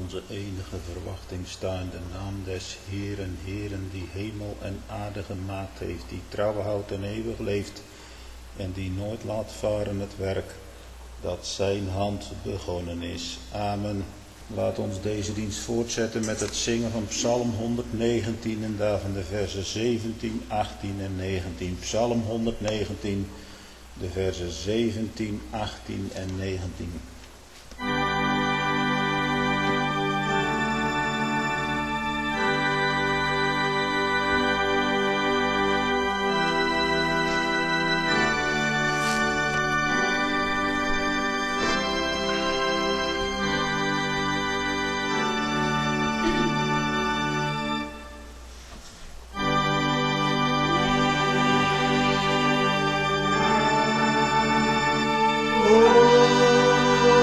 onze enige verwachting sta in de naam des Heeren, Heeren, die hemel en aarde gemaakt heeft, die trouw houdt en eeuwig leeft en die nooit laat varen het werk dat zijn hand begonnen is. Amen. Laat ons deze dienst voortzetten met het zingen van Psalm 119 en daarvan de versen 17, 18 en 19. Psalm 119, de versen 17, 18 en 19. Oh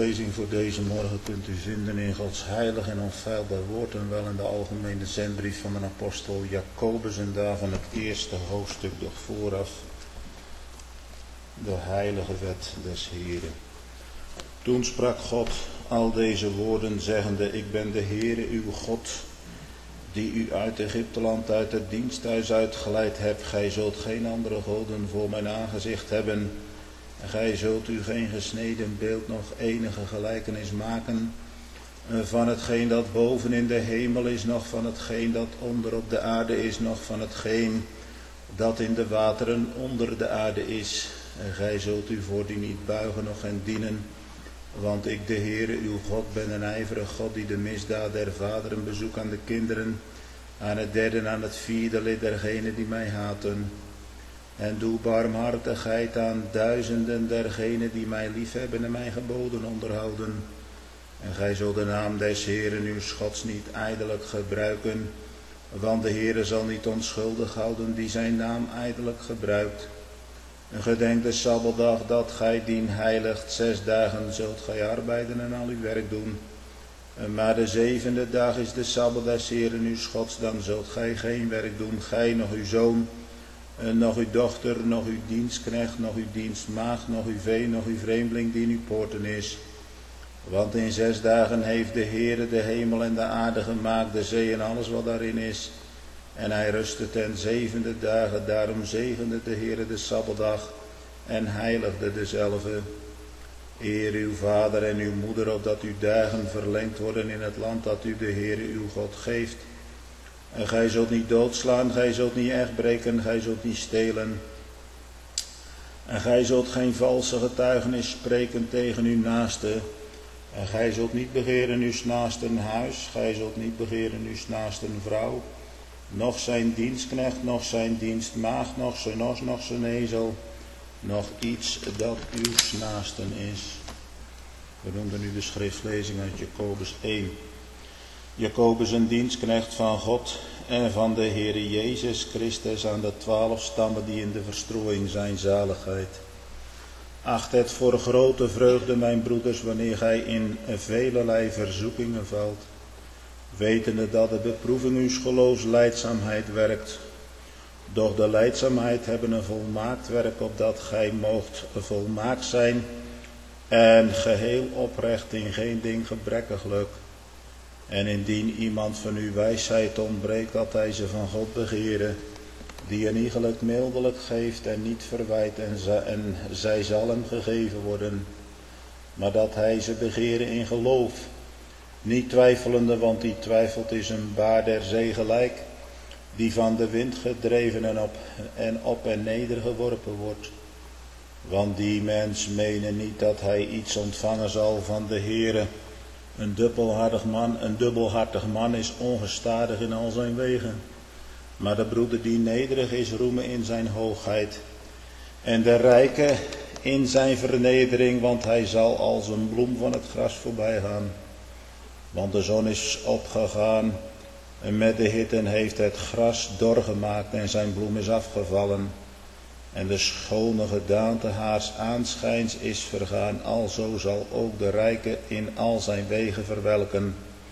schriftlezing voor deze morgen kunt u vinden in Gods heilig en onfeilbaar woord en wel in de algemene zendbrief van de apostel Jacobus en daarvan het eerste hoofdstuk, doch vooraf de heilige wet des Heren. Toen sprak God al deze woorden zeggende, ik ben de Heere uw God, die u uit Egypteland, uit het diensthuis uitgeleid hebt. Gij zult geen andere goden voor mijn aangezicht hebben. En gij zult u geen gesneden beeld nog enige gelijkenis maken van hetgeen dat boven in de hemel is, nog van hetgeen dat onder op de aarde is, nog van hetgeen dat in de wateren onder de aarde is. En gij zult u voor die niet buigen nog hen dienen, want ik de Heere uw God ben een ijverig God die de misdaad der vaderen bezoekt aan de kinderen, aan het derde en aan het vierde lid dergenen die mij haten. En doe barmhartigheid aan duizenden dergenen die mij liefhebben en mijn geboden onderhouden. En gij zult de naam des Heeren uw Gods niet ijdelijk gebruiken, want de Heere zal niet onschuldig houden die zijn naam ijdelijk gebruikt. En gedenk de Sabbatdag dat gij dien heiligt, 6 dagen zult gij arbeiden en al uw werk doen. Maar de 7e dag is de Sabbat des Heeren uw Gods, dan zult gij geen werk doen, gij, nog uw zoon, nog uw dochter, nog uw dienstknecht, nog uw dienstmaagd, nog uw vee, nog uw vreemdeling die in uw poorten is. Want in 6 dagen heeft de Heere de hemel en de aarde gemaakt, de zee en alles wat daarin is. En hij rustte ten 7e dagen, daarom zegende de Heere de Sabbatdag en heiligde dezelve. Eer uw vader en uw moeder, opdat uw dagen verlengd worden in het land dat u de Heere uw God geeft. En gij zult niet doodslaan, gij zult niet echt breken, gij zult niet stelen. En gij zult geen valse getuigenis spreken tegen uw naaste. En gij zult niet begeren uw naasten huis, gij zult niet begeren uw naasten vrouw, noch zijn dienstknecht, noch zijn dienstmaagd, noch zijn os, noch zijn ezel, nog iets dat uw naasten is. We noemen nu de schriftlezing uit Jacobus 1. Jacobus, een dienstknecht van God en van de Heere Jezus Christus aan de 12 stammen die in de verstrooiing zijn zaligheid. Acht het voor grote vreugde, mijn broeders, wanneer gij in velelei verzoekingen valt, wetende dat de beproeving uws geloofs lijdzaamheid werkt. Doch de lijdzaamheid hebben een volmaakt werk, opdat gij moogt volmaakt zijn en geheel oprecht, in geen ding gebrekkiglijk. En indien iemand van uw wijsheid ontbreekt, dat hij ze van God begere, die een iegelijk mildelijk geeft en niet verwijt, en zij zal hem gegeven worden. Maar dat hij ze begere in geloof, niet twijfelende, want die twijfelt is een baar der zee gelijk, die van de wind gedreven en op en neder geworpen wordt. Want die mens mene niet dat hij iets ontvangen zal van de Heere. Een dubbelhartig man is ongestadig in al zijn wegen. Maar de broeder die nederig is, roemen in zijn hoogheid. En de rijke in zijn vernedering, want hij zal als een bloem van het gras voorbij gaan. Want de zon is opgegaan en met de hitte heeft het gras dor gemaakt en zijn bloem is afgevallen. En de schone gedaante haars aanschijns is vergaan, alzo zal ook de rijke in al zijn wegen verwelken.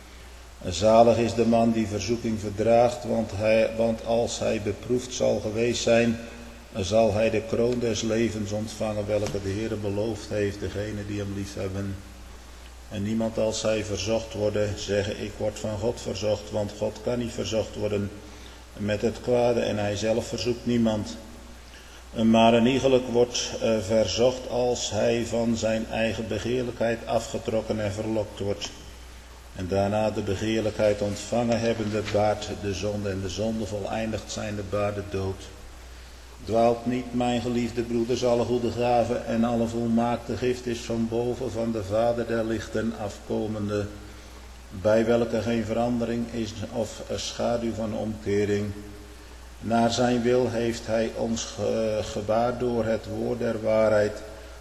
Zalig is de man die verzoeking verdraagt, want als hij beproefd zal geweest zijn, zal hij de kroon des levens ontvangen, welke de Heere beloofd heeft, degene die hem liefhebben. En niemand als hij verzocht worden, zeggen ik word van God verzocht, want God kan niet verzocht worden met het kwade en hij zelf verzoekt niemand. Maar een iegelijk wordt verzocht als hij van zijn eigen begeerlijkheid afgetrokken en verlokt wordt. En daarna de begeerlijkheid ontvangen hebbende baart de zonde en de zonde voleindigd zijnde baart de dood. Dwaalt niet, mijn geliefde broeders, alle goede gaven en alle volmaakte gift is van boven van de Vader der lichten afkomende, bij welke geen verandering is of schaduw van omkering. Naar zijn wil heeft hij ons gebaard door het woord der waarheid,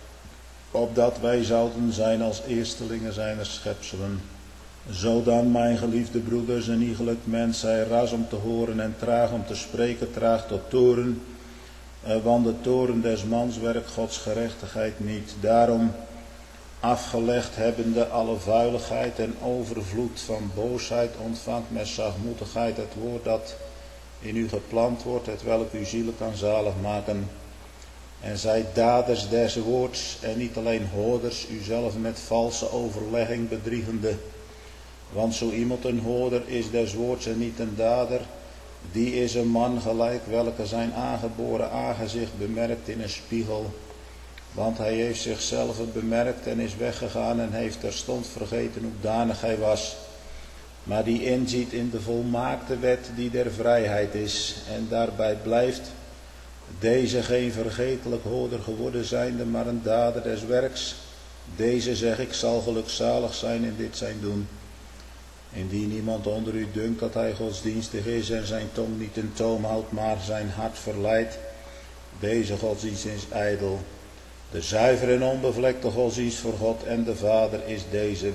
opdat wij zouden zijn als eerstelingen zijner schepselen. Zodan, mijn geliefde broeders, een iegelijk mens zij ras om te horen en traag om te spreken, traag tot toorn, want de toorn des mans werkt Gods gerechtigheid niet. Daarom afgelegd hebbende alle vuiligheid en overvloed van boosheid, ontvangt met zachtmoedigheid het woord dat in u geplant wordt, hetwelk uw zielen kan zalig maken. En zij daders des woords en niet alleen hoorders, uzelf met valse overlegging bedriegende. Want zo iemand een hoorder is des woords en niet een dader, die is een man gelijk welke zijn aangeboren aangezicht bemerkt in een spiegel. Want hij heeft zichzelf bemerkt en is weggegaan en heeft terstond vergeten hoe danig hij was. Maar die inziet in de volmaakte wet die der vrijheid is en daarbij blijft, deze geen vergetelijk hoorder geworden zijnde, maar een dader des werks. Deze, zeg ik, zal gelukzalig zijn in dit zijn doen. Indien iemand onder u dunkt dat hij godsdienstig is en zijn tong niet in toom houdt, maar zijn hart verleidt, deze godsdienst is ijdel. De zuivere en onbevlekte godsdienst voor God en de Vader is deze: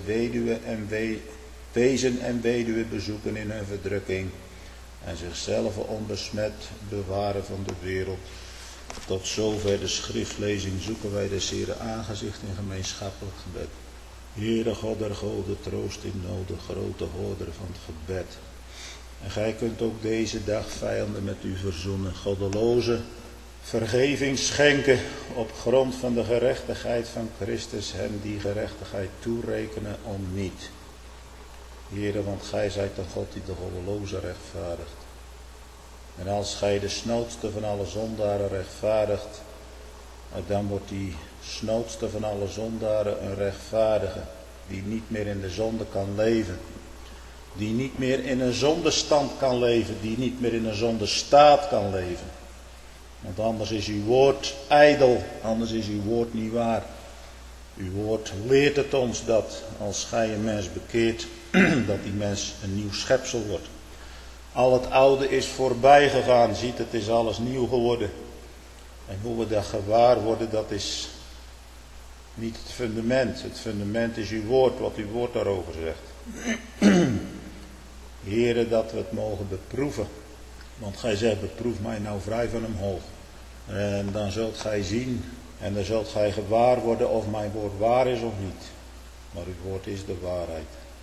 wezen en weduwe bezoeken in hun verdrukking en zichzelf onbesmet bewaren van de wereld. Tot zover de schriftlezing. Zoeken wij des Heeren aangezicht in gemeenschappelijk gebed. Heere God der goden, troost in nood, grote hoorder van het gebed. En gij kunt ook deze dag vijanden met u verzoenen, goddeloze vergeving schenken op grond van de gerechtigheid van Christus, hem die gerechtigheid toerekenen om niet. Heere, want gij zijt de God die de goddeloze rechtvaardigt. En als gij de snoodste van alle zondaren rechtvaardigt, dan wordt die snoodste van alle zondaren een rechtvaardige, die niet meer in de zonde kan leven. Die niet meer in een zondestand kan leven, die niet meer in een zondestaat kan leven. Want anders is uw woord ijdel, anders is uw woord niet waar. Uw woord leert het ons dat als gij een mens bekeert, dat die mens een nieuw schepsel wordt. Al het oude is voorbij gegaan, ziet, het is alles nieuw geworden. En hoe we dat gewaar worden, dat is niet het fundament. Het fundament is uw woord, wat uw woord daarover zegt. Heere, dat we het mogen beproeven. Want gij zegt, beproef mij nou vrij van omhoog. En dan zult gij zien en dan zult gij gewaar worden of mijn woord waar is of niet. Maar uw woord is de waarheid.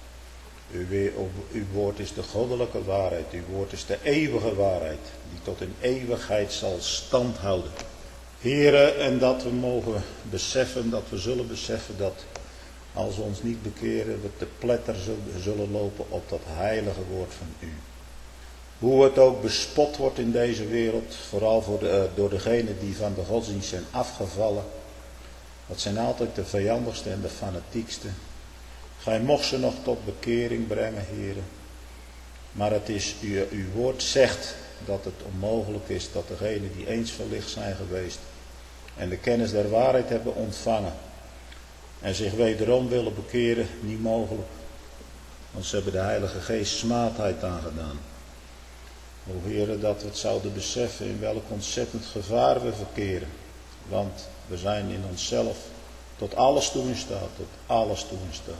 Uw woord is de goddelijke waarheid. Uw woord is de eeuwige waarheid, die tot in eeuwigheid zal stand houden. Heere, en dat we mogen beseffen, dat we zullen beseffen dat als we ons niet bekeren, we te pletter zullen lopen op dat heilige woord van u. Hoe het ook bespot wordt in deze wereld, vooral door degenen die van de godsdienst zijn afgevallen. Dat zijn altijd de vijandigste en de fanatiekste. Gij mocht ze nog tot bekering brengen, heren. Maar het is, uw woord zegt dat het onmogelijk is dat degenen die eens verlicht zijn geweest en de kennis der waarheid hebben ontvangen en zich wederom willen bekeren, niet mogelijk. Want ze hebben de Heilige Geest smaadheid aangedaan. O heren, dat we het zouden beseffen in welk ontzettend gevaar we verkeren. Want we zijn in onszelf tot alles toe in staat, tot alles toe in staat.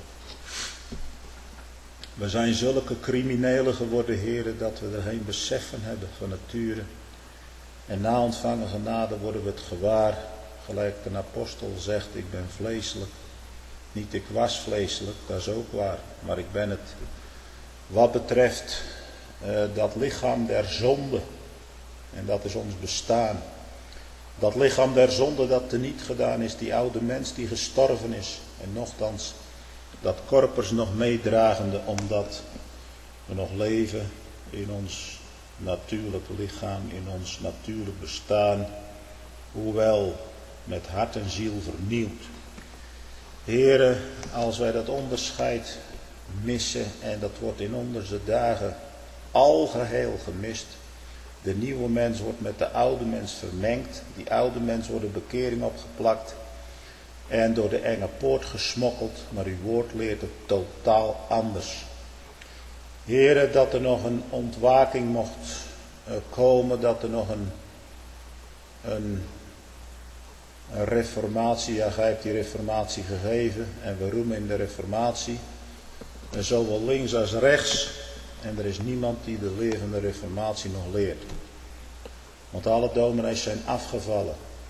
We zijn zulke criminelen geworden, heren, dat we er geen besef van hebben van nature. En na ontvangen genade worden we het gewaar, gelijk de apostel zegt, ik ben vleeselijk. Niet ik was vleeselijk, dat is ook waar, maar ik ben het. Wat betreft dat lichaam der zonde, en dat is ons bestaan. Dat lichaam der zonde dat teniet gedaan is, die oude mens die gestorven is. En nochtans dat korpers nog meedragende, omdat we nog leven in ons natuurlijke lichaam, in ons natuurlijk bestaan, hoewel met hart en ziel vernieuwd. Heren, als wij dat onderscheid missen, en dat wordt in onze dagen algeheel gemist. De nieuwe mens wordt met de oude mens vermengd. Die oude mens wordt de bekering opgeplakt en door de enge poort gesmokkeld. Maar uw woord leert het totaal anders. Heren, dat er nog een ontwaking mocht komen, dat er nog een reformatie, ja, gij hebt die reformatie gegeven en we roemen in de reformatie. En zowel links als rechts. En er is niemand die de leer van de reformatie nog leert. Want alle dominees zijn afgevallen.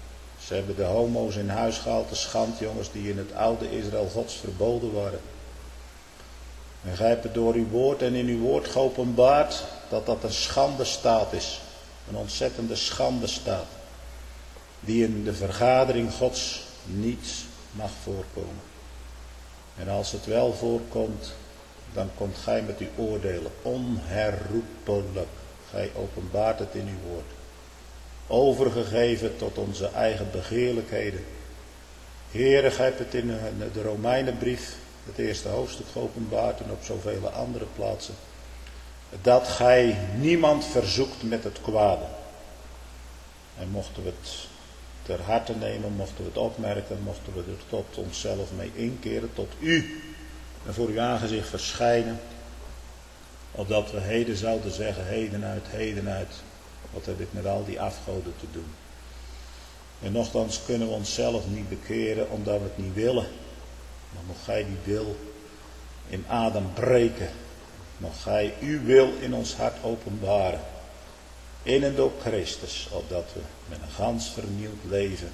Ze hebben de homo's in huis gehaald, de schandjongens die in het oude Israël Gods verboden waren. En gij hebt het door uw woord en in uw woord geopenbaard dat dat een schande staat is. Een ontzettende schande staat. Die in de vergadering Gods niet mag voorkomen. En als het wel voorkomt, dan komt gij met uw oordelen onherroepelijk. Gij openbaart het in uw woord. Overgegeven tot onze eigen begeerlijkheden. Heere, gij hebt het in de Romeinenbrief, het eerste hoofdstuk geopenbaard en op zoveel andere plaatsen. Dat gij niemand verzoekt met het kwade. En mochten we het ter harte nemen, mochten we het opmerken, mochten we er tot onszelf mee inkeren, tot u en voor uw aangezicht verschijnen. Opdat we heden zouden zeggen, heden uit, wat heb ik met al die afgoden te doen. En nochtans kunnen we onszelf niet bekeren omdat we het niet willen. Maar mocht gij die wil in Adam breken. Mocht gij uw wil in ons hart openbaren. In en door Christus, opdat we met een gans vernieuwd leven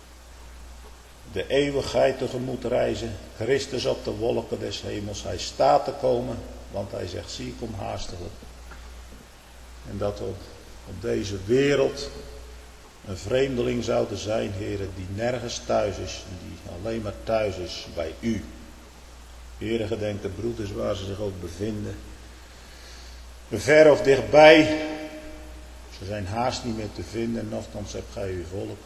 de eeuwigheid tegemoet reizen. Christus op de wolken des hemels. Hij staat te komen, want hij zegt, zie ik kom haastiglijk. En dat we op deze wereld een vreemdeling zouden zijn, heren, die nergens thuis is, die alleen maar thuis is bij u. Heren, gedenk de broeders waar ze zich ook bevinden. Ver of dichtbij. Ze zijn haast niet meer te vinden en nochtans hebt gij uw volk.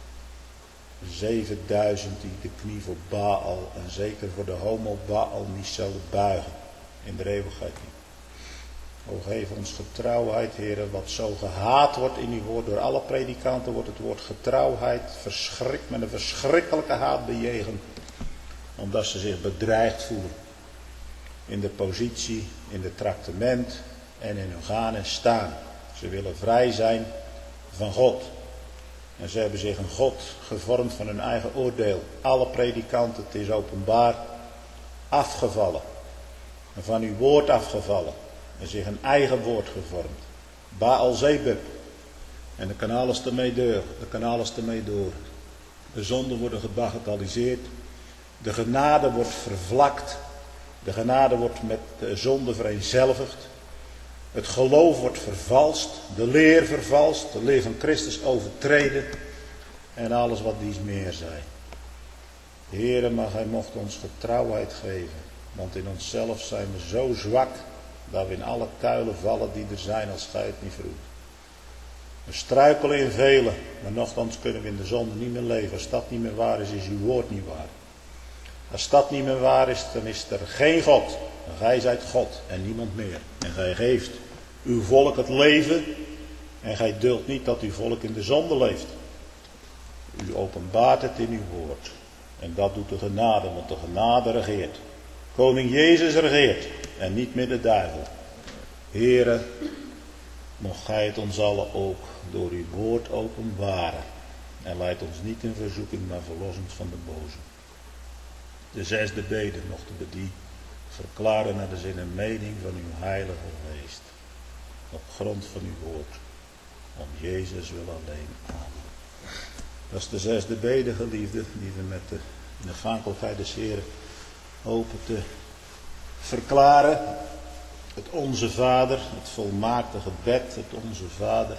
7000 die de knie voor Baal en zeker voor de homo Baal niet zouden buigen. In de eeuwigheid niet. O, geef ons getrouwheid, heren, wat zo gehaat wordt in uw woord. Door alle predikanten wordt het woord getrouwheid met een verschrikkelijke haat bejegend. Omdat ze zich bedreigd voelen. In de positie, in het traktement en in hun gaan en staan. Ze willen vrij zijn van God. En ze hebben zich een God gevormd van hun eigen oordeel. Alle predikanten, het is openbaar, afgevallen. En van uw woord afgevallen. En zich een eigen woord gevormd. Baal-Zebub. En de kan alles ermee door. De zonden worden gebagatelliseerd. De genade wordt vervlakt. De genade wordt met de zonde vereenzelvigd. Het geloof wordt vervalst. De leer vervalst. De leer van Christus overtreden. En alles wat dies meer zij. Heere, maar gij mocht ons getrouwheid geven. Want in onszelf zijn we zo zwak. Dat we in alle kuilen vallen die er zijn als gij het niet vroeg. We struikelen in velen. Maar nochtans kunnen we in de zonde niet meer leven. Als dat niet meer waar is, is uw woord niet waar. Als dat niet meer waar is, dan is er geen God. En gij zijt God en niemand meer. En gij geeft uw volk het leven. En gij duldt niet dat uw volk in de zonde leeft. U openbaart het in uw woord. En dat doet de genade, want de genade regeert. Koning Jezus regeert. En niet meer de duivel. Heere, mocht gij het ons allen ook door uw woord openbaren. En leid ons niet in verzoeking, maar verlos ons van de boze. De zesde bede mochten we die verklaren naar de zin en mening van uw heilige geest. Op grond van uw woord. Om Jezus wil alleen. Amen. Dat is de zesde bede, geliefde, die we met de afhankelijkheid des Heren hopen te verklaren. Het Onze Vader, het volmaakte gebed, het Onze Vader.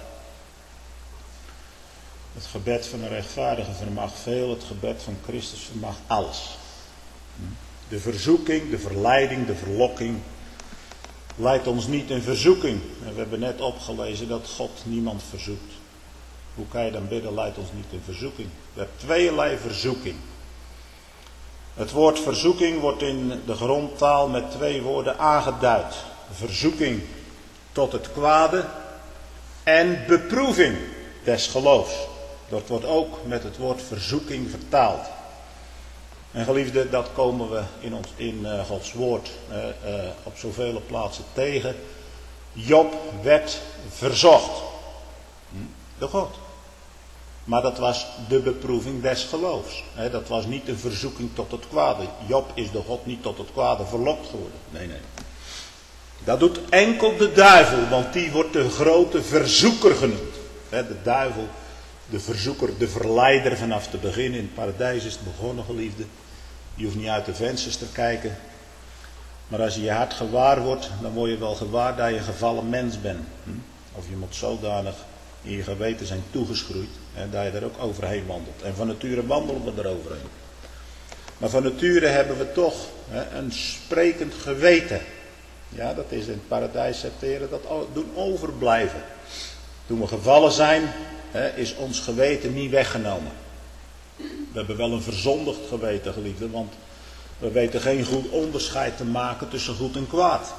Het gebed van een rechtvaardige vermag veel, het gebed van Christus vermag alles. De verzoeking, de verleiding, de verlokking leidt ons niet in verzoeking. En we hebben net opgelezen dat God niemand verzoekt. Hoe kan je dan bidden, leidt ons niet in verzoeking. We hebben tweeërlei verzoeking. Het woord verzoeking wordt in de grondtaal met twee woorden aangeduid. Verzoeking tot het kwade en beproeving des geloofs. Dat wordt ook met het woord verzoeking vertaald. En geliefde, dat komen we in Gods woord op zoveel plaatsen tegen. Job werd verzocht. Door God. Maar dat was de beproeving des geloofs. Dat was niet een verzoeking tot het kwade. Job is door God niet tot het kwade verlokt geworden. Nee. Dat doet enkel de duivel, want die wordt de grote verzoeker genoemd. De duivel de verzoeker, de verleider vanaf te begin. In het paradijs is het begonnen, geliefde. Je hoeft niet uit de vensters te kijken. Maar als je je hart gewaar wordt, dan word je wel gewaar dat je een gevallen mens bent. Of je moet zodanig in je geweten zijn toegeschroeid, dat je er ook overheen wandelt. En van nature wandelen we er overheen. Maar van nature hebben we toch een sprekend geweten. Ja, dat is in het paradijs, zegt de Heer, dat doen overblijven. Toen we gevallen zijn, is ons geweten niet weggenomen. We hebben wel een verzondigd geweten, geliefde, want we weten geen goed onderscheid te maken tussen goed en kwaad.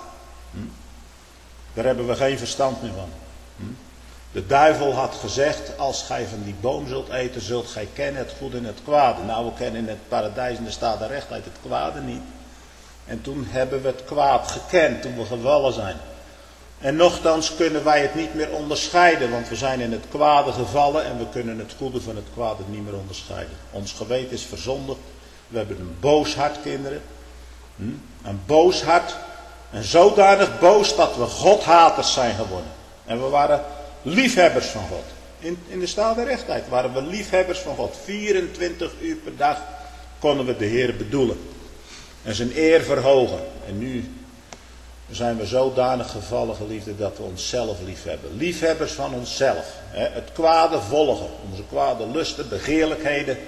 Daar hebben we geen verstand meer van. De duivel had gezegd, als gij van die boom zult eten, zult gij kennen het goed en het kwade. Nou, we kennen in het paradijs en er staat daar recht uit het kwade niet. En toen hebben we het kwaad gekend, toen we gevallen zijn. En nochtans kunnen wij het niet meer onderscheiden, want we zijn in het kwade gevallen en we kunnen het goede van het kwade niet meer onderscheiden. Ons geweten is verzondigd. We hebben een boos hart, kinderen. Een boos hart. En zodanig boos dat we Godhaters zijn geworden. En we waren liefhebbers van God. In de staat der rechtheid waren we liefhebbers van God. 24 uur per dag konden we de Heer bedoelen. En zijn eer verhogen. En nu zijn we zodanig gevallen, geliefde, dat we onszelf liefhebben. Liefhebbers van onszelf. Het kwade volgen. Onze kwade lusten, begeerlijkheden.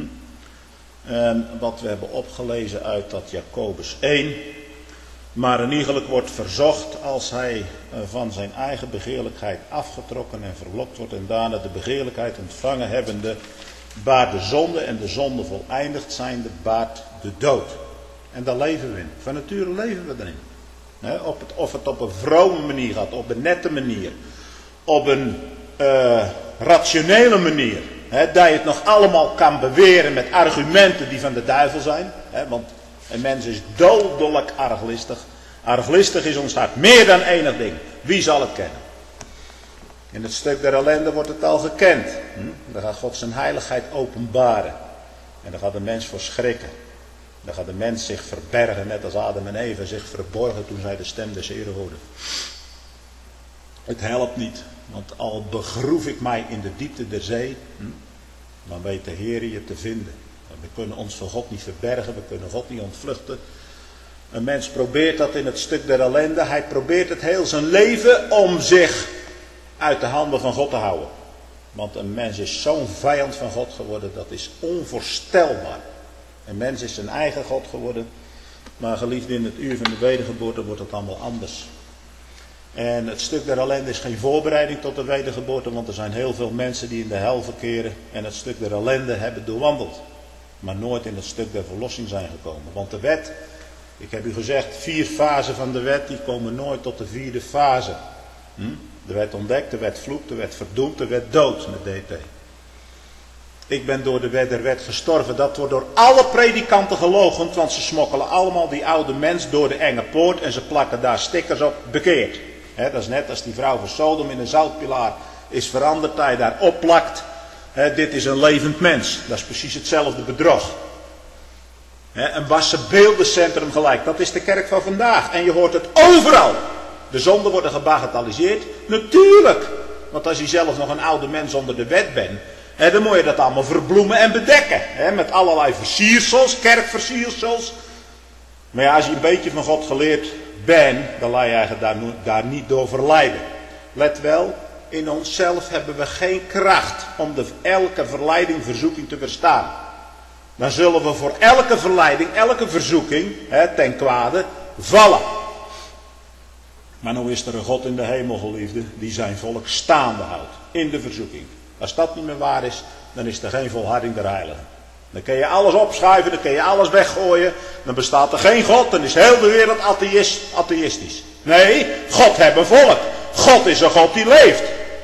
Wat we hebben opgelezen uit dat Jacobus 1. Maar een iegelijk wordt verzocht als hij van zijn eigen begeerlijkheid afgetrokken en verlokt wordt. En daarna de begeerlijkheid ontvangen hebbende, baart de zonde en de zonde voleindigd zijnde, baart de dood. En daar leven we in. Van nature leven we erin. Of het op een vrome manier gaat, op een nette manier, op een rationele manier. Dat je het nog allemaal kan beweren met argumenten die van de duivel zijn. Want een mens is dodelijk arglistig. Arglistig is ons hart meer dan enig ding. Wie zal het kennen? In het stuk der ellende wordt het al gekend. Dan gaat God zijn heiligheid openbaren. En dan gaat de mens voor schrikken. Dan gaat de mens zich verbergen, net als Adam en Eva zich verborgen toen zij de stem des Heeren hoorden. Het helpt niet, want al begroef ik mij in de diepte der zee, dan weet de Heer je te vinden. We kunnen ons voor God niet verbergen, we kunnen God niet ontvluchten. Een mens probeert dat in het stuk der ellende. Hij probeert het heel zijn leven om zich uit de handen van God te houden. Want een mens is zo'n vijand van God geworden, dat is onvoorstelbaar. Een mens is zijn eigen God geworden. Maar geliefd, in het uur van de wedergeboorte wordt het allemaal anders. En het stuk der ellende is geen voorbereiding tot de wedergeboorte. Want er zijn heel veel mensen die in de hel verkeren. En het stuk der ellende hebben doorwandeld. Maar nooit in het stuk der verlossing zijn gekomen. Want de wet, ik heb u gezegd, 4 fasen van de wet, die komen nooit tot de 4e fase. De wet ontdekt, de wet vloekt, de wet verdoemt, de wet dood met DT. Ik ben door de wet der wet gestorven. Dat wordt door alle predikanten geloochend, want ze smokkelen allemaal die oude mens door de enge poort en ze plakken daar stickers op, bekeerd. Dat is net als die vrouw van Sodom in een zoutpilaar is veranderd, dat je daar opplakt. Dit is een levend mens. Dat is precies hetzelfde bedrog. Een wassen beeldencentrum gelijk. Dat is de kerk van vandaag. En je hoort het overal. De zonden worden gebagatelliseerd. Natuurlijk. Want als je zelf nog een oude mens onder de wet bent, dan moet je dat allemaal verbloemen en bedekken. Met allerlei versiersels, kerkversiersels. Maar ja, als je een beetje van God geleerd bent, dan laat je eigenlijk daar niet door verleiden. Let wel, in onszelf hebben we geen kracht om elke verleiding, verzoeking te weerstaan. Dan zullen we voor elke verleiding, elke verzoeking ten kwade vallen. Maar nou is er een God in de hemel, geliefde, die zijn volk staande houdt in de verzoeking. Als dat niet meer waar is, dan is er geen volharding der heiligen. Dan kun je alles opschuiven, dan kun je alles weggooien. Dan bestaat er geen God, dan is heel de wereld atheïstisch. Nee, God heeft een volk. God is een God die leeft.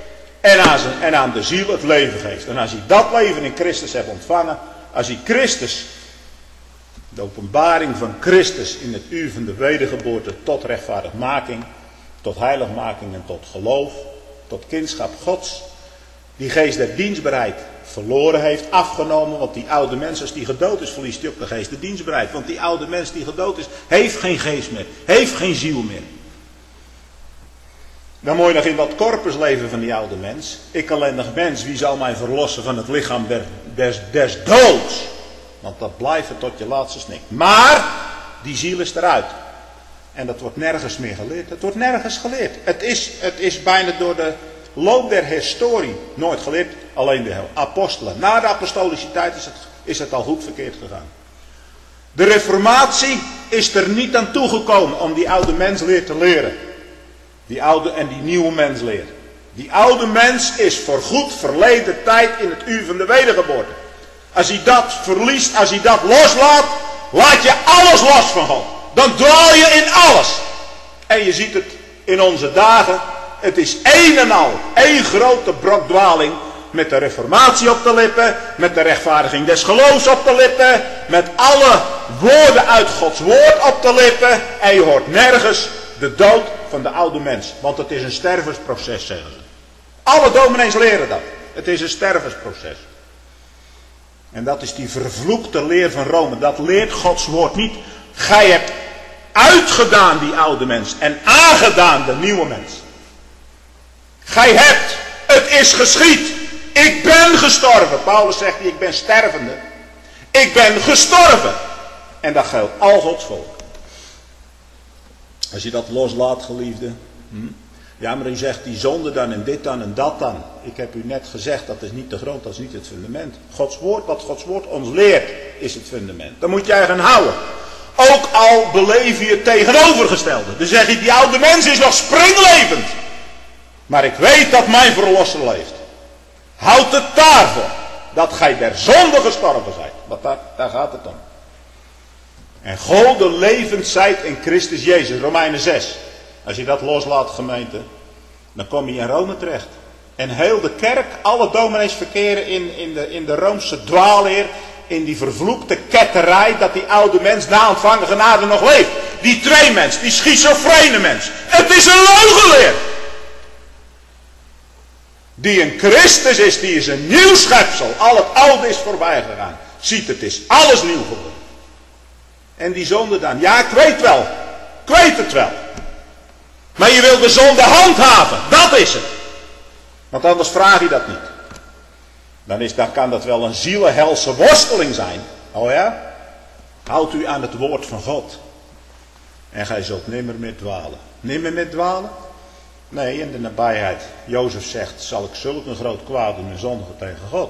En aan de ziel het leven geeft. En als je dat leven in Christus hebt ontvangen, als je Christus, de openbaring van Christus in het uur van de wedergeboorte tot rechtvaardigmaking, tot heiligmaking en tot geloof, tot kindschap Gods, die geest der dienstbaarheid verloren heeft, afgenomen. Want die oude mens, als die gedood is, verliest hij ook de geest der dienstbaarheid. Want die oude mens die gedood is, heeft geen geest meer. Heeft geen ziel meer. Dan moet je nog in dat corpus leven van die oude mens. Ik ellendig mens, wie zal mij verlossen van het lichaam des doods? Want dat blijft tot je laatste snik. Maar die ziel is eruit. En dat wordt nergens meer geleerd. Het wordt nergens geleerd. Het is bijna door de loop der historie nooit geleerd. Alleen de apostelen. Na de apostolische tijd is het al goed verkeerd gegaan. De reformatie is er niet aan toegekomen om die oude mensleer te leren. Die oude en die nieuwe mensleer. Die oude mens is voorgoed verleden tijd in het uur van de wedergeboorte. Als hij dat verliest, als hij dat loslaat, laat je alles los van God. Dan dwaal je in alles. En je ziet het in onze dagen. Het is één en al, één grote brok dwaling. Met de reformatie op de lippen, met de rechtvaardiging des geloofs op de lippen, met alle woorden uit Gods woord op de lippen. En je hoort nergens de dood van de oude mens. Want het is een stervensproces, zeggen ze. Alle dominees leren dat. Het is een stervensproces. En dat is die vervloekte leer van Rome. Dat leert Gods woord niet. Gij hebt uitgedaan die oude mens en aangedaan de nieuwe mens. Gij hebt, het is geschied. Ik ben gestorven. Paulus zegt, ik ben stervende. Ik ben gestorven. En dat geldt al Gods volk. Als je dat loslaat, geliefde. Ja, maar u zegt die zonde dan en dit dan en dat dan. Ik heb u net gezegd, dat is niet de grond, dat is niet het fundament. Gods woord, wat Gods woord ons leert, is het fundament. Dan moet jij gaan houden. Ook al beleef je het tegenovergestelde. Dan zeg je, die oude mens is nog springlevend. Maar ik weet dat mijn verlosser leeft. Houd het daarvoor. Dat gij der zonde gestorven zijt. Want daar gaat het om. En God levend zijt in Christus Jezus. Romeinen 6. Als je dat loslaat, gemeente. Dan kom je in Rome terecht. En heel de kerk, alle dominees verkeren in de Roomse dwaalleer. In die vervloekte ketterij dat die oude mens na ontvangen genade nog leeft. Die twee mens, die schizofrene mens. Het is een leugenleer. Die een Christus is, die is een nieuw schepsel. Al het oude is voorbij gegaan. Ziet, het is alles nieuw geworden. En die zonde dan, ja, ik weet wel. Ik weet het wel. Maar je wil de zonde handhaven, dat is het. Want anders vraag je dat niet. Dan kan dat wel een zielenhelse worsteling zijn. Oh ja? Houdt u aan het woord van God. En gij zult nimmer meer dwalen. Nimmer meer dwalen? Nee, in de nabijheid. Jozef zegt, zal ik zulk een groot kwaad doen en zondigen tegen God.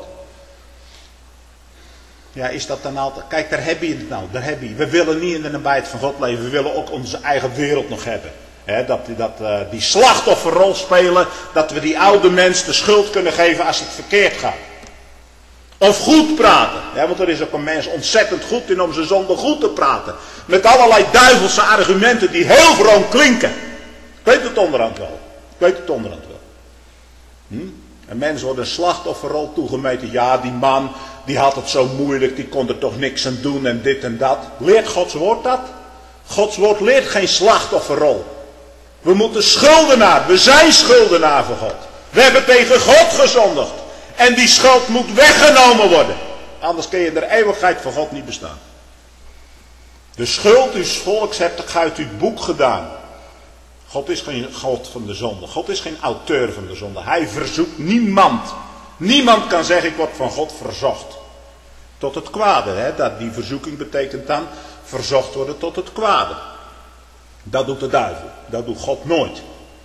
Ja, is dat dan altijd... Kijk, daar heb je het nou. Daar heb je. We willen niet in de nabijheid van God leven. We willen ook onze eigen wereld nog hebben. Die slachtofferrol spelen. Dat we die oude mens de schuld kunnen geven als het verkeerd gaat. Of goed praten. Ja, want er is ook een mens ontzettend goed in om zijn zonde goed te praten. Met allerlei duivelse argumenten die heel vroom klinken. Ik weet het onderhand wel. Een mens wordt een slachtofferrol toegemeten. Ja, die man, die had het zo moeilijk. Die kon er toch niks aan doen en dit en dat. Leert Gods woord dat? Gods woord leert geen slachtofferrol. We moeten schuldenaar. We zijn schuldenaar voor God. We hebben tegen God gezondigd. En die schuld moet weggenomen worden. Anders kun je in de eeuwigheid van God niet bestaan. De schuld uw volks hebt uit uw boek gedaan. God is geen God van de zonde. God is geen auteur van de zonde. Hij verzoekt niemand. Niemand kan zeggen, ik word van God verzocht. Tot het kwade. Hè? Die verzoeking betekent dan verzocht worden tot het kwade. Dat doet de duivel. Dat doet God nooit.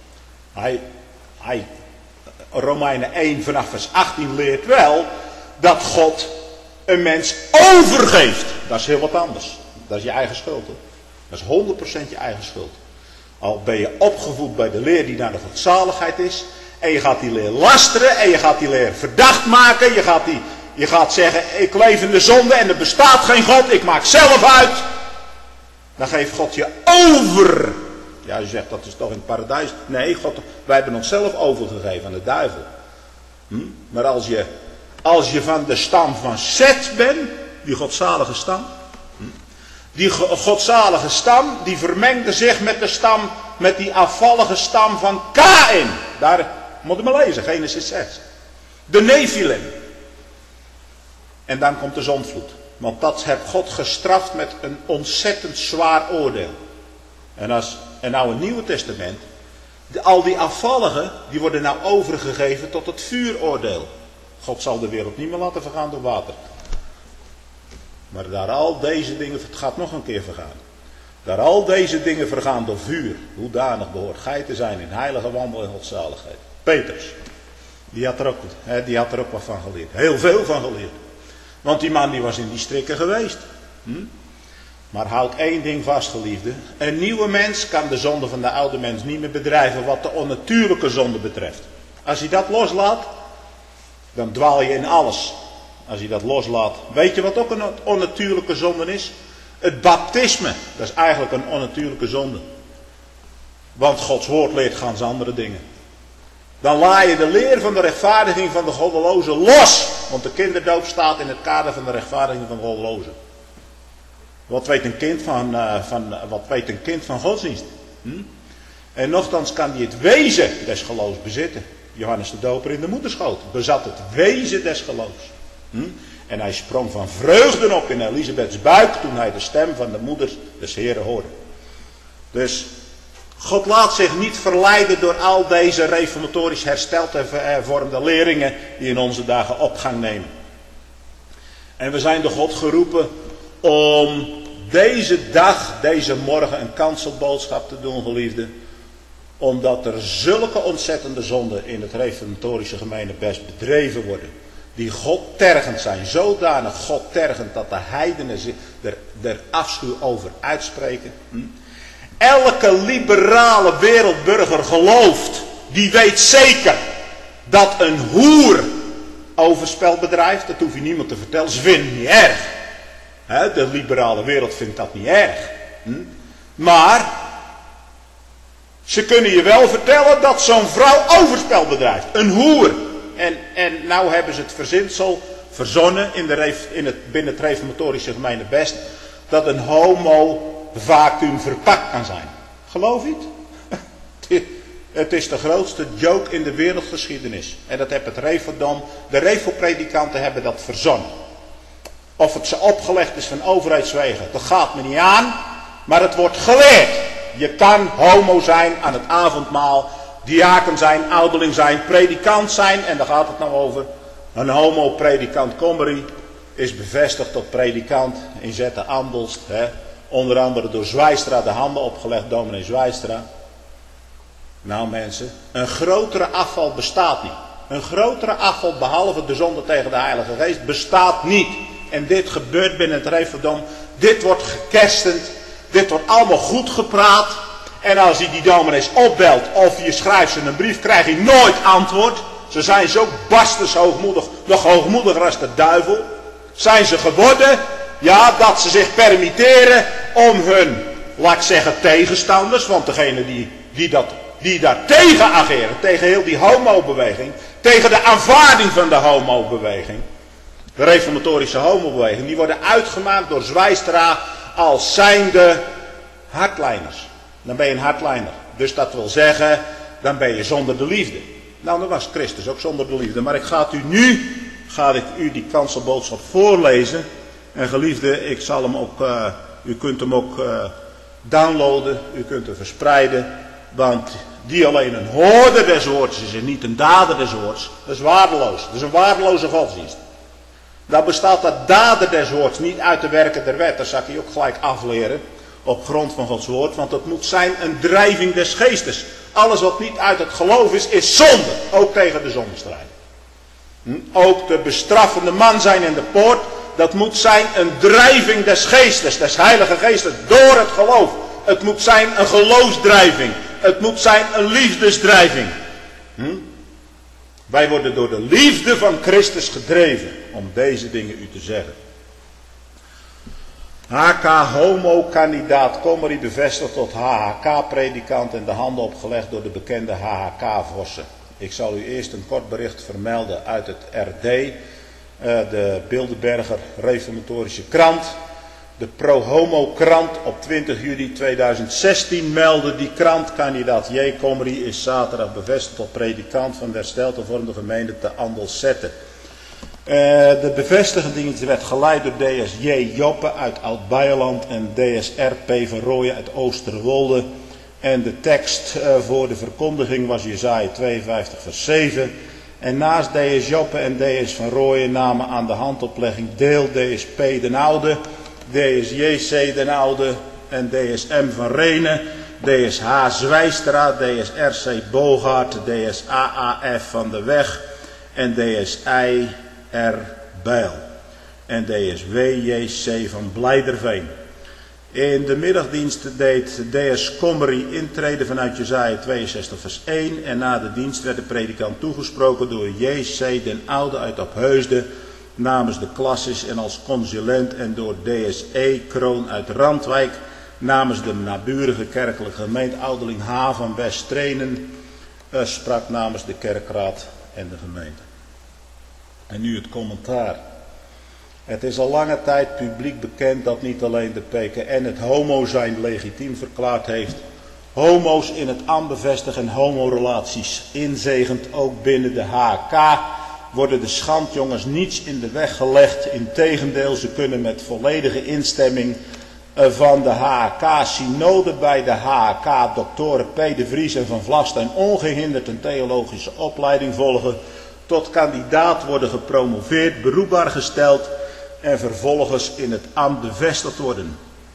Romeinen 1 vanaf vers 18 leert wel dat God een mens overgeeft. Dat is heel wat anders. Dat is je eigen schuld. Hè? Dat is 100% je eigen schuld. Al ben je opgevoed bij de leer die naar de godzaligheid is. En je gaat die leer lasteren. En je gaat die leer verdacht maken. Je gaat zeggen, ik leef in de zonde en er bestaat geen God. Ik maak zelf uit. Dan geeft God je over. Ja, je zegt, dat is toch in het paradijs. Nee, wij hebben onszelf overgegeven aan de duivel. Maar als je van de stam van Seth bent, die godzalige stam. Die godzalige stam, die vermengde zich met die afvallige stam van Kaïn. Daar moet je maar lezen, Genesis 6. De Nephilim. En dan komt de zondvloed. Want dat heeft God gestraft met een ontzettend zwaar oordeel. En nou een Nieuwe Testament, Al die afvalligen, die worden nou overgegeven tot het vuuroordeel. God zal de wereld niet meer laten vergaan door water. Maar daar al deze dingen, het gaat nog een keer vergaan. Daar al deze dingen vergaan door vuur. Hoedanig behoort gij te zijn in heilige wandel en godzaligheid. Petrus, die had er ook wat van geleerd. Heel veel van geleerd. Want die man die was in die strikken geweest. Maar houd één ding vast, geliefde. Een nieuwe mens kan de zonde van de oude mens niet meer bedrijven wat de onnatuurlijke zonde betreft. Als hij dat loslaat, dan dwaal je in alles. Als hij dat loslaat. Weet je wat ook een onnatuurlijke zonde is? Het baptisme. Dat is eigenlijk een onnatuurlijke zonde. Want Gods woord leert gans andere dingen. Dan laat je de leer van de rechtvaardiging van de goddelozen los. Want de kinderdoop staat in het kader van de rechtvaardiging van de goddelozen. Wat weet een kind van godsdienst? En nochtans kan hij het wezen des geloofs bezitten. Johannes de Doper in de moederschoot bezat het wezen des geloofs. En hij sprong van vreugde op in Elisabeths buik toen hij de stem van de moeder des Heren hoorde. Dus God laat zich niet verleiden door al deze reformatorisch hersteld hervormde leringen die in onze dagen opgang nemen. En we zijn door God geroepen om deze dag, deze morgen een kanselboodschap te doen, geliefde. Omdat er zulke ontzettende zonden in het reformatorische gemeenebest bedreven worden. Die God tergend zijn. Zodanig God tergend dat de heidenen zich er afschuw over uitspreken. Elke liberale wereldburger gelooft. Die weet zeker dat een hoer overspel bedrijft. Dat hoef je niemand te vertellen. Ze vinden het niet erg. De liberale wereld vindt dat niet erg. Maar ze kunnen je wel vertellen dat zo'n vrouw overspel bedrijft. Een hoer. En nou hebben ze het verzinsel verzonnen binnen het reformatorische gemeenebest. Dat een homo vacuüm verpakt kan zijn. Geloof je het? Het is de grootste joke in de wereldgeschiedenis. En dat heeft het Refodom. De Refopredikanten hebben dat verzonnen. Of het ze opgelegd is van overheidswegen, dat gaat me niet aan. Maar het wordt geleerd. Je kan homo zijn aan het avondmaal. Diaken zijn, ouderling zijn, predikant zijn. En daar gaat het nou over. Een homo-predikant Comrie is bevestigd tot predikant in Zetten-Andelst. Onder andere door Zwijstra de handen opgelegd, dominee Zwijstra. Nou mensen, een grotere afval bestaat niet. Een grotere afval behalve de zonde tegen de Heilige Geest bestaat niet. En dit gebeurt binnen het Refodom. Dit wordt gekerstend. Dit wordt allemaal goed gepraat. En als hij die dominees opbelt of je schrijft ze een brief, krijg je nooit antwoord. Ze zijn zo barstens hoogmoedig, nog hoogmoediger als de duivel. Zijn ze geworden, ja, dat ze zich permitteren om hun, laat ik zeggen, tegenstanders, want degene die daar tegen ageren, tegen heel die homobeweging, tegen de aanvaarding van de homobeweging, de reformatorische homobeweging, die worden uitgemaakt door Zwijstra als zijnde hardlijners. Dan ben je een hardliner. Dus dat wil zeggen, dan ben je zonder de liefde. Nou, dan was Christus ook zonder de liefde. Maar ik ga u die kanselboodschap voorlezen. En geliefde, ik zal hem ook, u kunt hem ook downloaden. U kunt hem verspreiden. Want die alleen een hoorder des woords is en niet een dader des woords. Dat is waardeloos. Dat is een waardeloze godsdienst. Dan bestaat dat dader des woords niet uit de werken der wet. Dat zal ik je ook gelijk afleren. Op grond van Gods woord. Want het moet zijn een drijving des geestes. Alles wat niet uit het geloof is zonde. Ook tegen de zondestrijd. Ook de bestraffende man zijn in de poort. Dat moet zijn een drijving des geestes. Des heilige geestes. Door het geloof. Het moet zijn een geloofsdrijving. Het moet zijn een liefdesdrijving. Wij worden door de liefde van Christus gedreven. Om deze dingen u te zeggen. HK homo-kandidaat Comrie bevestigd tot HHK-predikant en de handen opgelegd door de bekende HHK-vossen. Ik zal u eerst een kort bericht vermelden uit het RD, de Bilderberger Reformatorische Krant. De pro-homo-krant op 20 juli 2016 meldde die krant. Kandidaat J. Comrie is zaterdag bevestigd tot predikant van de hersteld hervormde gemeente te Andelzetten. De bevestiging werd geleid door DS.J. Joppe uit Oud-Beierland en DSR.P. van Rooyen uit Oosterwolde. En de tekst voor de verkondiging was Jesaja 52 vers 7. En naast D.S. Joppe en D.S. van Rooyen namen aan de handoplegging deel D.S. P. den Oude, D.S. J.C. den Oude en D.S. M. van Renen, D.S. H. Zwijstra, D.S. R.C. Bogaert, D.S. A.A.F. van de Weg en D.S. I. R. Bijl en D.S. W.J.C. van Blijderveen. In de middagdienst deed D.S. Comrie intreden vanuit Jesaja 62 vers 1 en na de dienst werd de predikant toegesproken door J.C. den Oude uit Opheusden namens de klasses en als consulent en door D.S. E. Kroon uit Randwijk namens de naburige kerkelijke gemeente Ouderling H. van West-Trenen sprak namens de kerkraad en de gemeente. En nu het commentaar. Het is al lange tijd publiek bekend dat niet alleen de PKN het homo zijn legitiem verklaard heeft. Homo's in het ambt bevestigen en homorelaties inzegend ook binnen de HK worden de schandjongens niets in de weg gelegd. Integendeel, ze kunnen met volledige instemming van de HK-synode bij de HK doktoren P. de Vries en Van Vlasten ongehinderd een theologische opleiding volgen, tot kandidaat worden gepromoveerd, beroepbaar gesteld en vervolgens in het ambt bevestigd worden.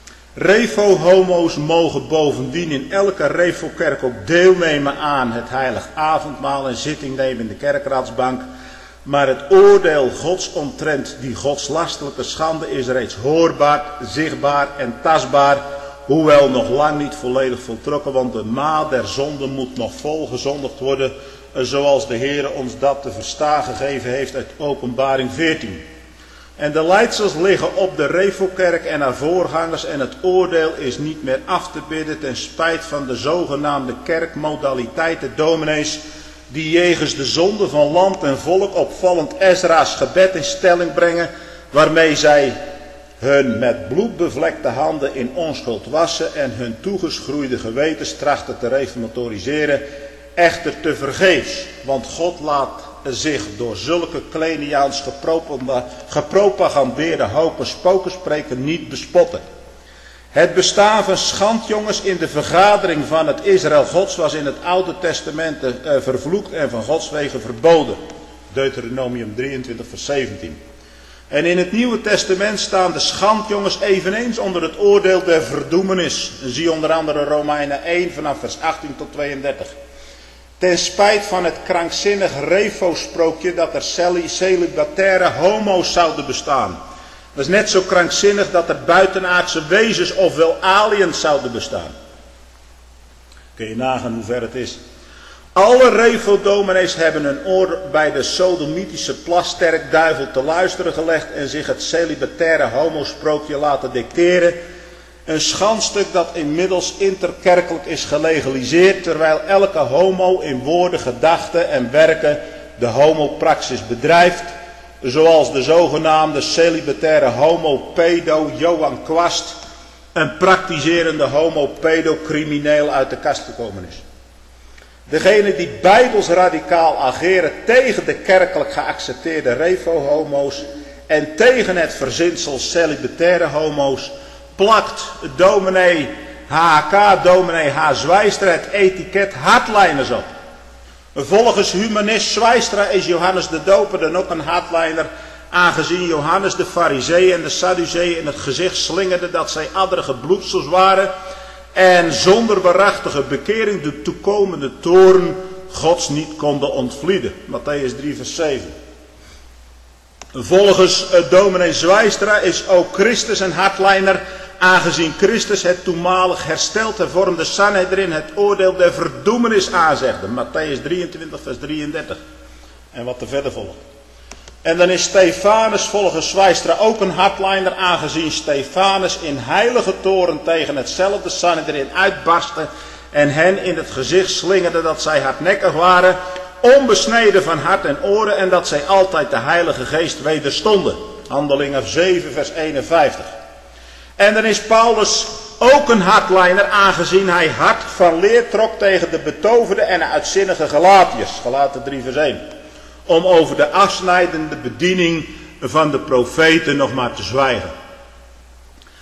Revo-homo's mogen bovendien in elke Revo-kerk ook deelnemen aan het heilig avondmaal en zitting nemen in de kerkraadsbank. Maar het oordeel Gods omtrent die godslastelijke schande is reeds hoorbaar, zichtbaar en tastbaar, hoewel nog lang niet volledig voltrokken, want de maat der zonde moet nog vol gezondigd worden, zoals de Heer ons dat te verstaan gegeven heeft uit Openbaring 14. En de leidsels liggen op de Revo-kerk en haar voorgangers en het oordeel is niet meer af te bidden ten spijt van de zogenaamde kerkmodaliteiten dominees die jegens de zonde van land en volk opvallend Ezra's gebed in stelling brengen, waarmee zij hun met bloed bevlekte handen in onschuld wassen en hun toegeschroeide gewetens trachten te reformatoriseren, echter te vergeefs, want God laat zich door zulke Kleniaans gepropagandeerde hocus-pocus-spreken niet bespotten. Het bestaan van schandjongens in de vergadering van het Israël Gods was in het Oude Testament vervloekt en van Gods wegen verboden. Deuteronomium 23 vers 17. En in het Nieuwe Testament staan de schandjongens eveneens onder het oordeel der verdoemenis. Zie onder andere Romeinen 1 vanaf vers 18 tot 32. Ten spijt van het krankzinnig Revo-sprookje dat er celibataire homo's zouden bestaan. Dat is net zo krankzinnig dat er buitenaardse wezens ofwel aliens zouden bestaan. Kun je nagaan hoe ver het is. Alle Revo-dominees hebben hun oor bij de sodomitische plasterkduivel te luisteren gelegd en zich het celibataire homosprookje laten dicteren. Een schandstuk dat inmiddels interkerkelijk is gelegaliseerd, terwijl elke homo in woorden, gedachten en werken de homopraxis bedrijft, zoals de zogenaamde celibataire homopedo Johan Kwast, een praktiserende homopedocrimineel uit de kast gekomen is. Degenen die bijbels radicaal ageren tegen de kerkelijk geaccepteerde revo-homo's en tegen het verzinsel celibataire homo's, plakt dominee HK, dominee H. Zwijstra het etiket hardliners op. Volgens humanist Zwijstra is Johannes de Doper dan ook een hardliner, aangezien Johannes de Farizeeën en de Sadduceeën in het gezicht slingerde dat zij adderige bloedsels waren en zonder waarachtige bekering de toekomende toorn Gods niet konden ontvlieden. Matthäus 3 vers 7. Volgens dominee Zwijstra is ook Christus een hardliner, aangezien Christus het toenmalig hersteld hervormde Sanhedrin het oordeel der verdoemenis aanzegde. Matthäus 23 vers 33. En wat er verder volgt. En dan is Stefanus volgens Zwijstra ook een hardliner, aangezien Stefanus in heilige toorn tegen hetzelfde Sanhedrin uitbarstte en hen in het gezicht slingerde dat zij hardnekkig waren, onbesneden van hart en oren en dat zij altijd de Heilige Geest wederstonden. Handelingen 7 vers 51. En dan is Paulus ook een hardliner, aangezien hij hard van leer trok tegen de betoverde en uitzinnige Galatiërs. Galaten 3 vers 1. Om over de afsnijdende bediening van de profeten nog maar te zwijgen.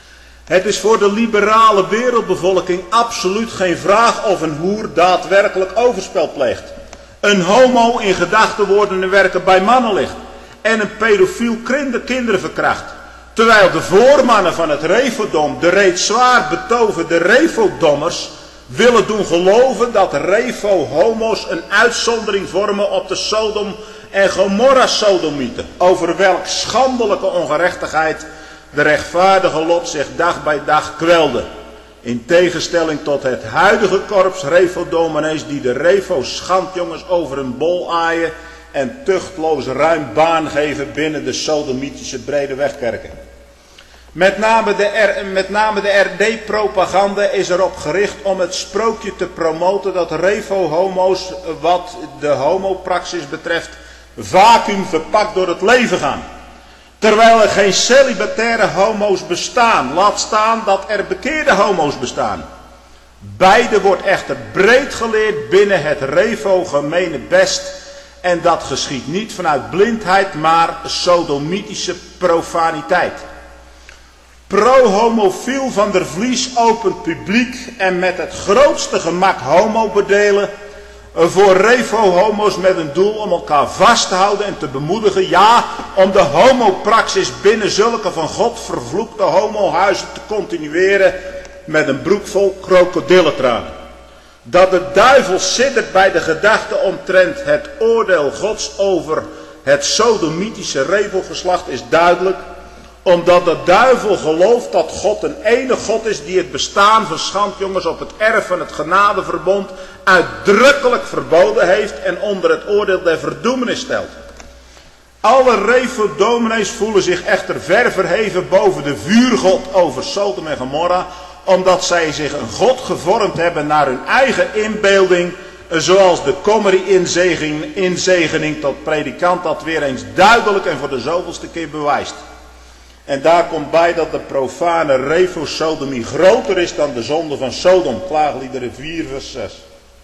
Het is voor de liberale wereldbevolking absoluut geen vraag of een hoer daadwerkelijk overspel pleegt. Een homo in gedachten, woorden en werken bij mannen ligt. En een pedofiel kinderen verkracht. Terwijl de voormannen van het Revodom, de reeds zwaar betoverde Revodommers, willen doen geloven dat Revo-homo's een uitzondering vormen op de Sodom en Gomorra-sodomieten. Over welk schandelijke ongerechtigheid de rechtvaardige Lot zich dag bij dag kwelde. In tegenstelling tot het huidige korps Revo-dominees die de Revo-schandjongens over hun bol aaien en tuchtloos ruim baan geven binnen de sodomitische brede wegkerken. Met name de RD-propaganda is erop gericht om het sprookje te promoten dat Revo-homo's wat de homopraxis betreft vacuüm verpakt door het leven gaan. Terwijl er geen celibataire homo's bestaan, laat staan dat er bekeerde homo's bestaan. Beide wordt echter breed geleerd binnen het Revo-gemene best. En dat geschiet niet vanuit blindheid, maar sodomitische profaniteit. Pro-homofiel van der Vlies opent publiek en met het grootste gemak homobedelen voor Revo-homo's met een doel om elkaar vast te houden en te bemoedigen. Ja, om de homopraxis binnen zulke van God vervloekte homohuizen te continueren met een broek vol krokodillentranen. Dat de duivel siddert bij de gedachte omtrent het oordeel Gods over het sodomitische Revo-geslacht is duidelijk. Omdat de duivel gelooft dat God een enige God is die het bestaan van schandjongens op het erf van het genadeverbond uitdrukkelijk verboden heeft en onder het oordeel der verdoemenis stelt. Alle Revo-dominees voelen zich echter ver verheven boven de vuurgod over Sodom en Gomorra, omdat zij zich een God gevormd hebben naar hun eigen inbeelding, zoals de Comrie-inzegening tot predikant dat weer eens duidelijk en voor de zoveelste keer bewijst. En daar komt bij dat de profane Revo-sodomie groter is dan de zonde van Sodom. Klaagliederen 4 vers 6.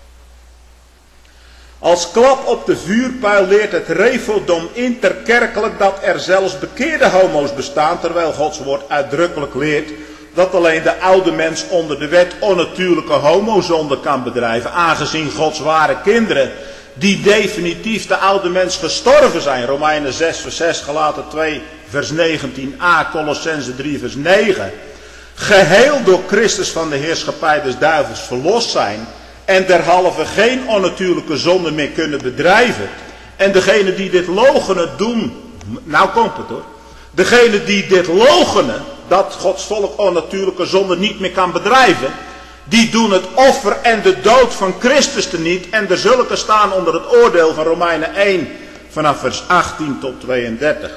Als klap op de vuurpijl leert het Revodom interkerkelijk dat er zelfs bekeerde homo's bestaan, terwijl Gods woord uitdrukkelijk leert dat alleen de oude mens onder de wet onnatuurlijke homozonde kan bedrijven, aangezien Gods ware kinderen, die definitief de oude mens gestorven zijn, Romeinen 6 vers 6, Galaten 2 vers 19a, Colossenzen 3 vers 9, geheel door Christus van de heerschappij des duivels verlost zijn en derhalve geen onnatuurlijke zonde meer kunnen bedrijven. En degene die dit loochenen doen, nou komt het hoor, degene die dit loochenen, dat Gods volk onnatuurlijke zonde niet meer kan bedrijven, die doen het offer en de dood van Christus teniet en de zulke staan onder het oordeel van Romeinen 1 vanaf vers 18 tot 32.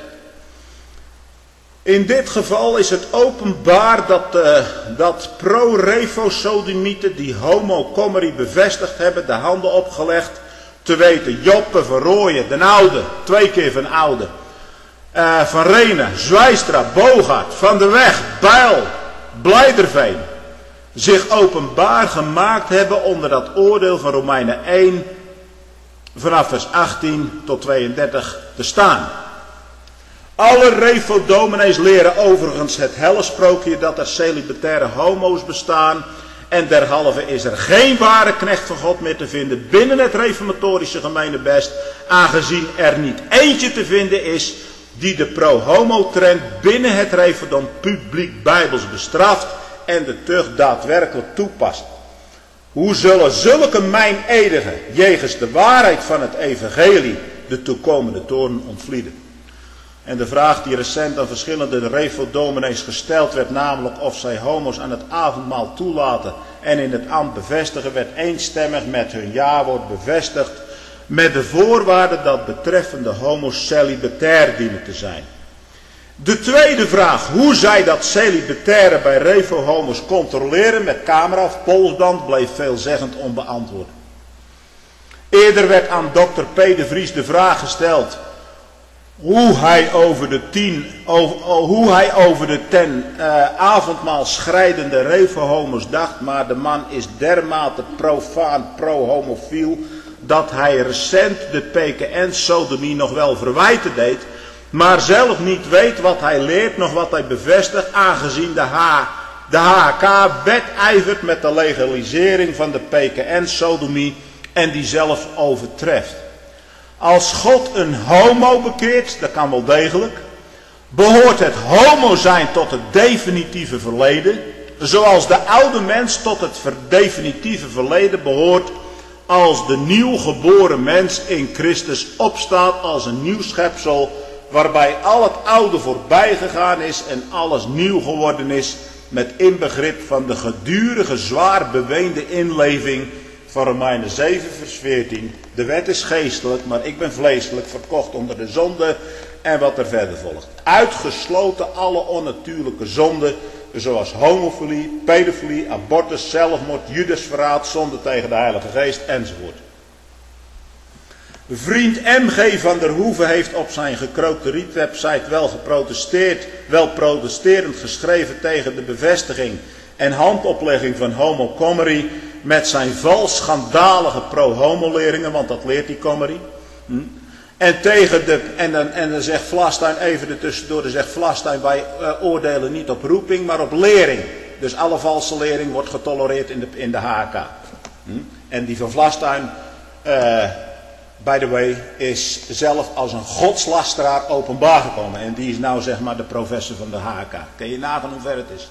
In dit geval is het openbaar dat pro-Revo-sodomieten die homo-comrie bevestigd hebben, de handen opgelegd, te weten Joppe, Van Rooyen, Den Oude, 2 keer Van Oude, Van Renen, Zwijstra, Bogaert, Van der Weg, Bijl, Blijderveen, zich openbaar gemaakt hebben onder dat oordeel van Romeinen 1 vanaf vers 18 tot 32 te staan. Alle Revo-dominees leren overigens het hellesprookje dat er celibataire homo's bestaan en derhalve is er geen ware knecht van God meer te vinden binnen het reformatorische gemeenebest, aangezien er niet eentje te vinden is die de pro-homo-trend binnen het Revodom publiek bijbels bestraft en de tucht daadwerkelijk toepast. Hoe zullen zulke meinedigen jegens de waarheid van het evangelie de toekomende toorn ontvlieden? En de vraag die recent aan verschillende Revo-dominees gesteld werd, namelijk of zij homo's aan het avondmaal toelaten en in het ambt bevestigen, werd eenstemmig met hun ja-woord bevestigd, met de voorwaarde dat betreffende homo's celibatair dienen te zijn. De tweede vraag, hoe zij dat celibataire bij Revo-homo's controleren met camera of polsband, bleef veelzeggend onbeantwoord. Eerder werd aan dokter P. de Vries de vraag gesteld hoe hij over de ten avondmaal schrijdende Revo-homo's dacht, maar de man is dermate profaan pro-homofiel dat hij recent de PKN-sodomie nog wel verwijten deed, maar zelf niet weet wat hij leert, nog wat hij bevestigt, aangezien de de HK wedijvert met de legalisering van de PKN-sodomie en die zelfs overtreft. Als God een homo bekeert, dat kan wel degelijk, behoort het homo zijn tot het definitieve verleden, zoals de oude mens tot het definitieve verleden behoort, als de nieuw geboren mens in Christus opstaat als een nieuw schepsel, waarbij al het oude voorbij gegaan is en alles nieuw geworden is, met inbegrip van de gedurige zwaar beweende inleving van Romeinen 7 vers 14. De wet is geestelijk, maar ik ben vleeselijk, verkocht onder de zonde en wat er verder volgt. Uitgesloten alle onnatuurlijke zonden, zoals homofilie, pedofilie, abortus, zelfmoord, judasverraad, zonde tegen de Heilige Geest enzovoort. Vriend M.G. van der Hoeven heeft op zijn gekrookte rietwebsite wel protesterend geschreven tegen de bevestiging en handoplegging van homocomery met zijn vals schandalige pro-homo-leringen, want dat leert die comery. En tegen en dan zegt Vlastuin even ertussendoor, dan zegt Vlastuin, wij oordelen niet op roeping, maar op lering. Dus alle valse lering wordt getolereerd in de HK. En die van Vlastuin, by the way, is zelf als een godslasteraar openbaar gekomen. En die is nou zeg maar de professor van de HK. Kun je nagaan hoe ver het is.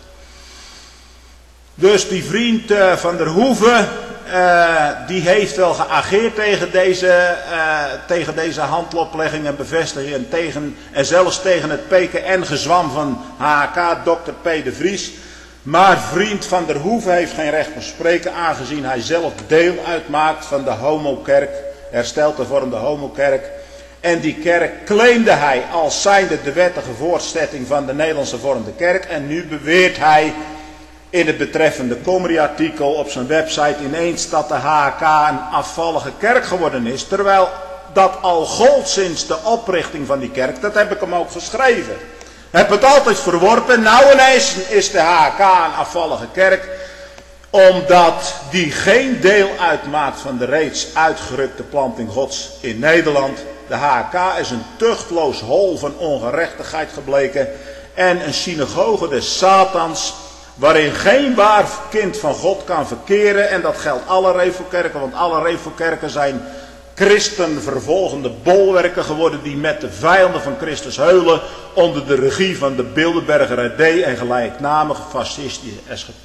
Dus die vriend van der Hoeven, die heeft wel geageerd tegen deze handoplegging en bevestiging en zelfs tegen het PKN-gezwam van HK, Dr. P. de Vries. Maar vriend van der Hoeven heeft geen recht van spreken, aangezien hij zelf deel uitmaakt van de homokerk, hersteld hervormde homokerk. En die kerk claimde hij als zijnde de wettige voortzetting van de Nederlandse hervormde kerk. En nu beweert hij in het betreffende Comrie-artikel op zijn website ineens dat de HK een afvallige kerk geworden is. Terwijl dat al gold sinds de oprichting van die kerk. Dat heb ik hem ook geschreven. Heb het altijd verworpen. Nou ineens is de HK een afvallige kerk. Omdat die geen deel uitmaakt van de reeds uitgerukte planting Gods in Nederland. De HK is een tuchtloos hol van ongerechtigheid gebleken. En een synagoge des Satans, waarin geen waar kind van God kan verkeren. En dat geldt alle revelkerken, want alle revelkerken zijn christenvervolgende bolwerken geworden die met de vijanden van Christus heulen onder de regie van de Bilderberger RD en gelijknamige fascistische SGP.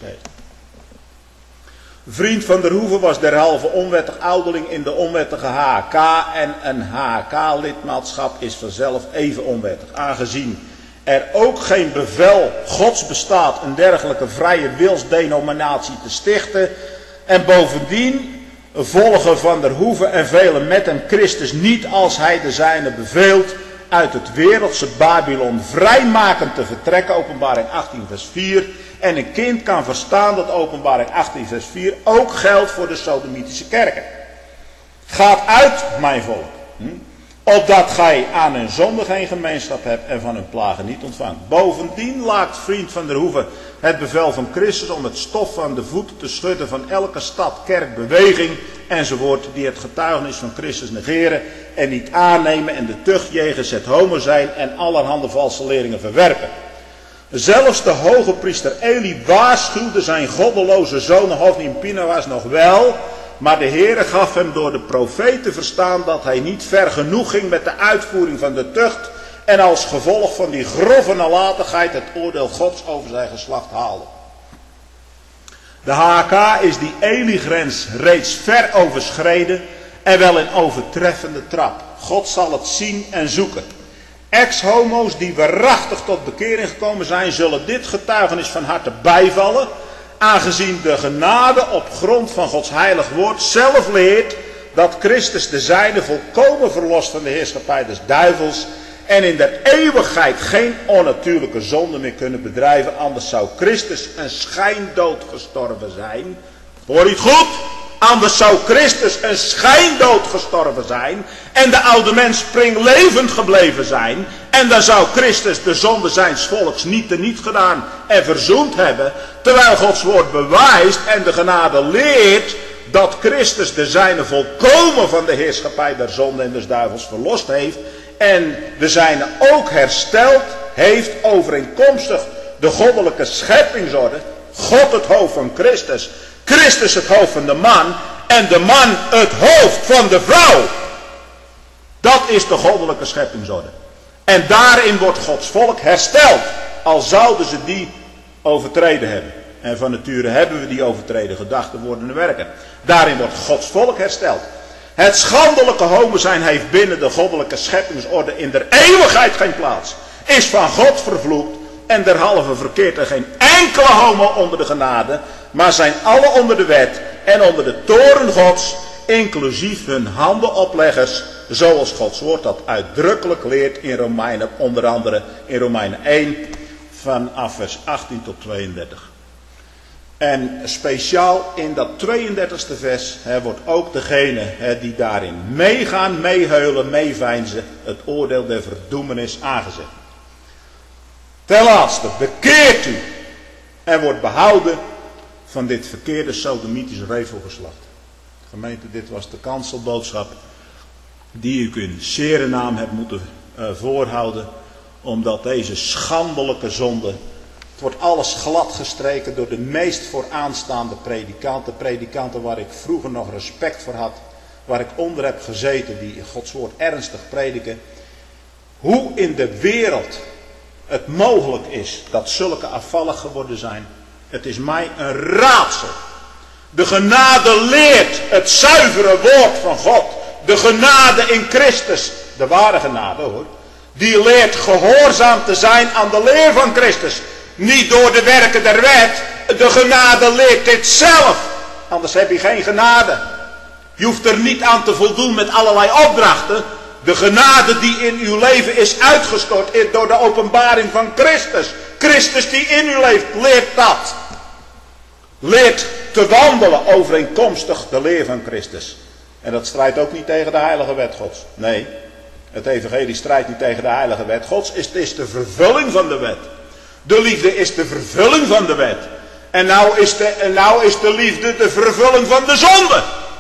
Vriend van der Hoeven was derhalve onwettig ouderling in de onwettige HK en een HK-lidmaatschap is vanzelf even onwettig, aangezien er ook geen bevel Gods bestaat een dergelijke vrije wilsdenominatie te stichten. En bovendien volgen van der Hoeven en velen met hem Christus niet als hij de zijne beveelt uit het wereldse Babylon vrijmakend te vertrekken, openbaring 18 vers 4. En een kind kan verstaan dat openbaring 18 vers 4 ook geldt voor de sodomitische kerken. Gaat uit, mijn volk, opdat gij aan hun zonde geen gemeenschap hebt en van hun plagen niet ontvangt. Bovendien laakt vriend van der Hoeven het bevel van Christus om het stof van de voeten te schudden van elke stad, kerk, beweging enzovoort die het getuigenis van Christus negeren en niet aannemen en de tucht jegens het homo zijn en allerhande valse leringen verwerpen. Zelfs de hoge priester Eli waarschuwde zijn goddeloze zoon Hofni en Pinchas nog wel, maar de Heere gaf hem door de profeet te verstaan dat hij niet ver genoeg ging met de uitvoering van de tucht en als gevolg van die grove nalatigheid het oordeel Gods over zijn geslacht haalde. De HK is die Eli-grens reeds ver overschreden en wel in overtreffende trap. God zal het zien en zoeken. Ex-homo's die waarachtig tot bekering gekomen zijn, zullen dit getuigenis van harte bijvallen, aangezien de genade op grond van Gods heilig woord zelf leert dat Christus de zijne volkomen verlost van de heerschappij des duivels en in der eeuwigheid geen onnatuurlijke zonde meer kunnen bedrijven, anders zou Christus een schijndood gestorven zijn. Hoor je het goed? Anders zou Christus een schijndood gestorven zijn en de oude mens springlevend gebleven zijn. En dan zou Christus de zonde zijns volks niet teniet gedaan en verzoend hebben. Terwijl Gods woord bewijst en de genade leert dat Christus de zijne volkomen van de heerschappij der zonde en des duivels verlost heeft. En de zijne ook hersteld heeft overeenkomstig de goddelijke scheppingsorde. God het hoofd van Christus. Christus het hoofd van de man. En de man het hoofd van de vrouw. Dat is de goddelijke scheppingsorde. En daarin wordt Gods volk hersteld. Al zouden ze die overtreden hebben. En van nature hebben we die overtreden gedachten, woorden en werken. Daarin wordt Gods volk hersteld. Het schandelijke homo zijn heeft binnen de goddelijke scheppingsorde in der eeuwigheid geen plaats. Is van God vervloekt en derhalve verkeert er geen enkele homo onder de genade. Maar zijn alle onder de wet en onder de toren Gods, inclusief hun handenopleggers. Zoals Gods woord dat uitdrukkelijk leert in Romeinen, onder andere in Romeinen 1 vanaf vers 18 tot 32. En speciaal in dat 32e vers wordt ook degene die daarin meegaan, meeheulen, meeveinzen, het oordeel der verdoemenis aangezet. Ten laatste, bekeert u en wordt behouden van dit verkeerde sodomitische revelgeslacht. Gemeente, dit was de kanselboodschap die ik in zere naam heb moeten voorhouden, omdat deze schandelijke zonde, het wordt alles glad gestreken door de meest vooraanstaande predikanten. Predikanten waar ik vroeger nog respect voor had. Waar ik onder heb gezeten die Gods woord ernstig prediken. Hoe in de wereld het mogelijk is dat zulke afvallig geworden zijn. Het is mij een raadsel. De genade leert het zuivere woord van God. De genade in Christus. De ware genade hoor. Die leert gehoorzaam te zijn aan de leer van Christus. Niet door de werken der wet. De genade leert dit zelf. Anders heb je geen genade. Je hoeft er niet aan te voldoen met allerlei opdrachten. De genade die in uw leven is uitgestort door de openbaring van Christus. Christus die in u leeft, leert dat. Leert te wandelen overeenkomstig de leer van Christus. En dat strijdt ook niet tegen de heilige wet Gods. Nee, het evangelie strijdt niet tegen de heilige wet Gods. Het is de vervulling van de wet. De liefde is de vervulling van de wet. En nou is de liefde de vervulling van de zonde.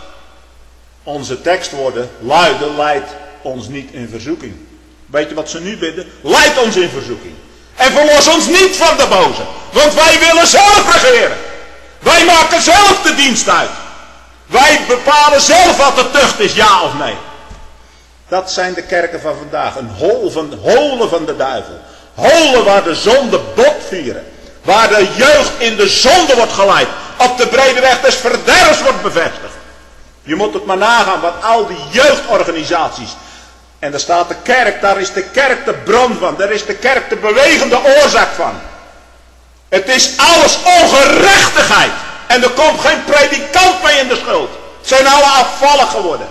Onze tekstwoorden luiden, leidt ons niet in verzoeking. Weet je wat ze nu bidden? Leid ons in verzoeking. En verlos ons niet van de boze. Want wij willen zelf regeren. Wij maken zelf de dienst uit. Wij bepalen zelf wat de tucht is, ja of nee. Dat zijn de kerken van vandaag. Een holen van de duivel. Holen waar de zonde bot vieren. Waar de jeugd in de zonde wordt geleid. Op de brede weg des verderfs wordt bevestigd. Je moet het maar nagaan wat al die jeugdorganisaties. En daar staat de kerk, daar is de kerk de bron van. Daar is de kerk de bewegende oorzaak van. Het is alles ongerechtigheid. En er komt geen predikant mee in de schuld. Het zijn alle afvallig geworden.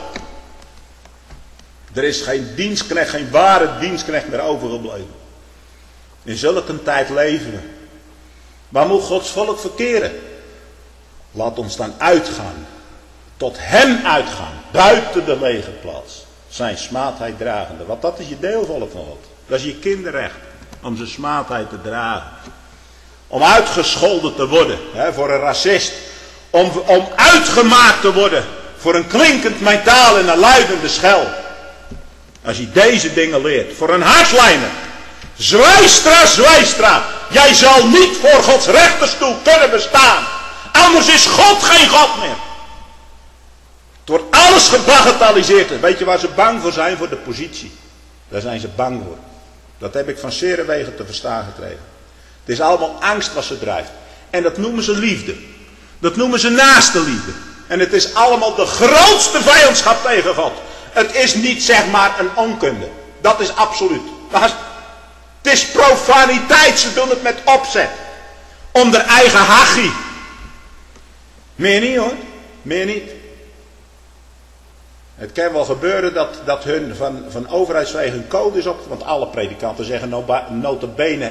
Er is geen dienstknecht, geen ware dienstknecht meer overgebleven. In zulke een tijd leven we. Waar moet Gods volk verkeren? Laat ons dan uitgaan. Tot hem uitgaan. Buiten de legerplaats. Zijn smaadheid dragende. Want dat is je deelvolk van God. Dat is je kinderrecht. Om zijn smaadheid te dragen. Om uitgescholden te worden. Voor een racist. Om uitgemaakt te worden. Voor een klinkend metaal en een luidende schel. Als je deze dingen leert. Voor een hartslijner. Zwijstra. Jij zal niet voor Gods rechterstoel kunnen bestaan. Anders is God geen God meer. Het wordt alles gebagatelliseerd. Weet je waar ze bang voor zijn? Voor de positie. Daar zijn ze bang voor. Dat heb ik van zere wegen te verstaan gekregen. Het is allemaal angst wat ze drijft. En dat noemen ze liefde. Dat noemen ze naaste liefde. En het is allemaal de grootste vijandschap tegen God. Het is niet zeg maar een onkunde. Dat is absoluut. Maar het is profaniteit. Ze doen het met opzet. Om de eigen hachie. Meer niet hoor. Meer niet. Het kan wel gebeuren dat hun van overheidswegen hun code is op. Want alle predikanten zeggen nota bene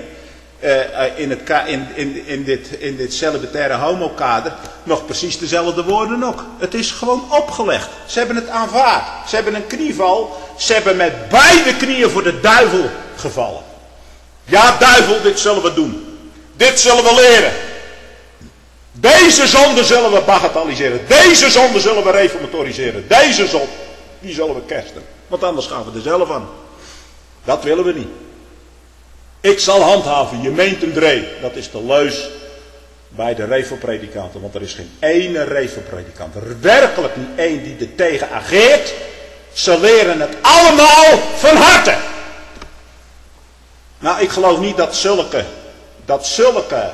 in dit celibataire homokader nog precies dezelfde woorden ook. Het is gewoon opgelegd. Ze hebben het aanvaard. Ze hebben een knieval. Ze hebben met beide knieën voor de duivel gevallen. Ja, duivel, dit zullen we doen. Dit zullen we leren. Deze zonde zullen we bagatelliseren. Deze zonde zullen we reformatoriseren. Deze zonde, die zullen we kersten. Want anders gaan we er zelf aan. Dat willen we niet. Ik zal handhaven, je meent een dree. Dat is de leus bij de revelpredikanten. Want er is geen ene revelpredikant. Er werkelijk niet één die er tegen ageert. Ze leren het allemaal van harte. Nou, ik geloof niet dat zulke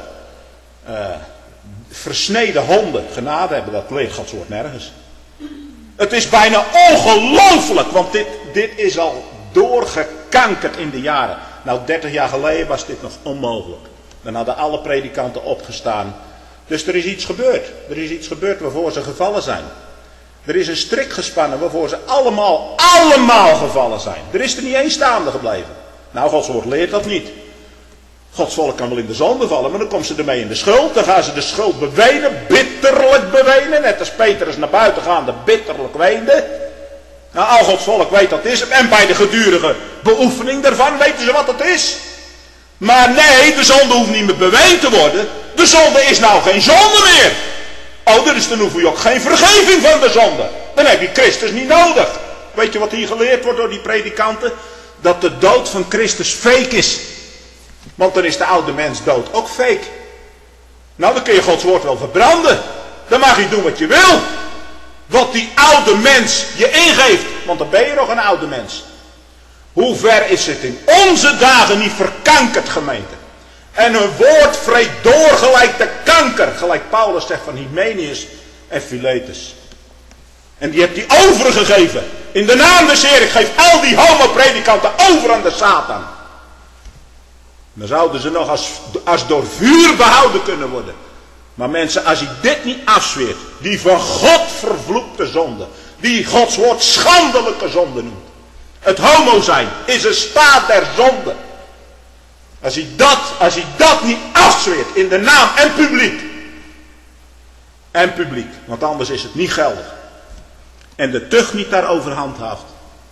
versneden honden genade hebben. Dat leert Gods woord nergens. Het is bijna ongelooflijk, want dit is al doorgekankerd in de jaren. Nou, 30 jaar geleden was dit nog onmogelijk. Dan hadden alle predikanten opgestaan. Dus er is iets gebeurd. Er is iets gebeurd waarvoor ze gevallen zijn. Er is een strik gespannen waarvoor ze allemaal gevallen zijn. Er is er niet één staande gebleven. Nou, Gods woord leert dat niet. Gods volk kan wel in de zonde vallen, maar dan komen ze ermee in de schuld. Dan gaan ze de schuld bewenen, bitterlijk bewenen. Net als Petrus naar buiten gaande bitterlijk weende. Nou, al Gods volk weet dat is. En bij de gedurige beoefening daarvan weten ze wat het is. Maar nee, de zonde hoeft niet meer beweend te worden. De zonde is nou geen zonde meer. Oh, dan hoef je ook geen vergeving van de zonde. Dan heb je Christus niet nodig. Weet je wat hier geleerd wordt door die predikanten? Dat de dood van Christus fake is. Want dan is de oude mens dood ook fake. Nou, dan kun je Gods woord wel verbranden. Dan mag je doen wat je wil. Wat die oude mens je ingeeft. Want dan ben je nog een oude mens. Hoe ver is het in onze dagen niet verkankerd, gemeente? En hun woord vreet door gelijk de kanker. Gelijk Paulus zegt van Hymenaeus en Philetus. En die hebt hij overgegeven. In de naam des Heer, ik geef al die homopredikanten over aan de Satan. Dan zouden ze nog als door vuur behouden kunnen worden. Maar mensen, als je dit niet afzweert. Die van God vervloekte zonde. Die Gods woord schandelijke zonde noemt. Het homo zijn is een staat der zonde. Als hij dat niet afzweert in de naam en publiek. En publiek, want anders is het niet geldig. En de tucht niet daarover handhaaft.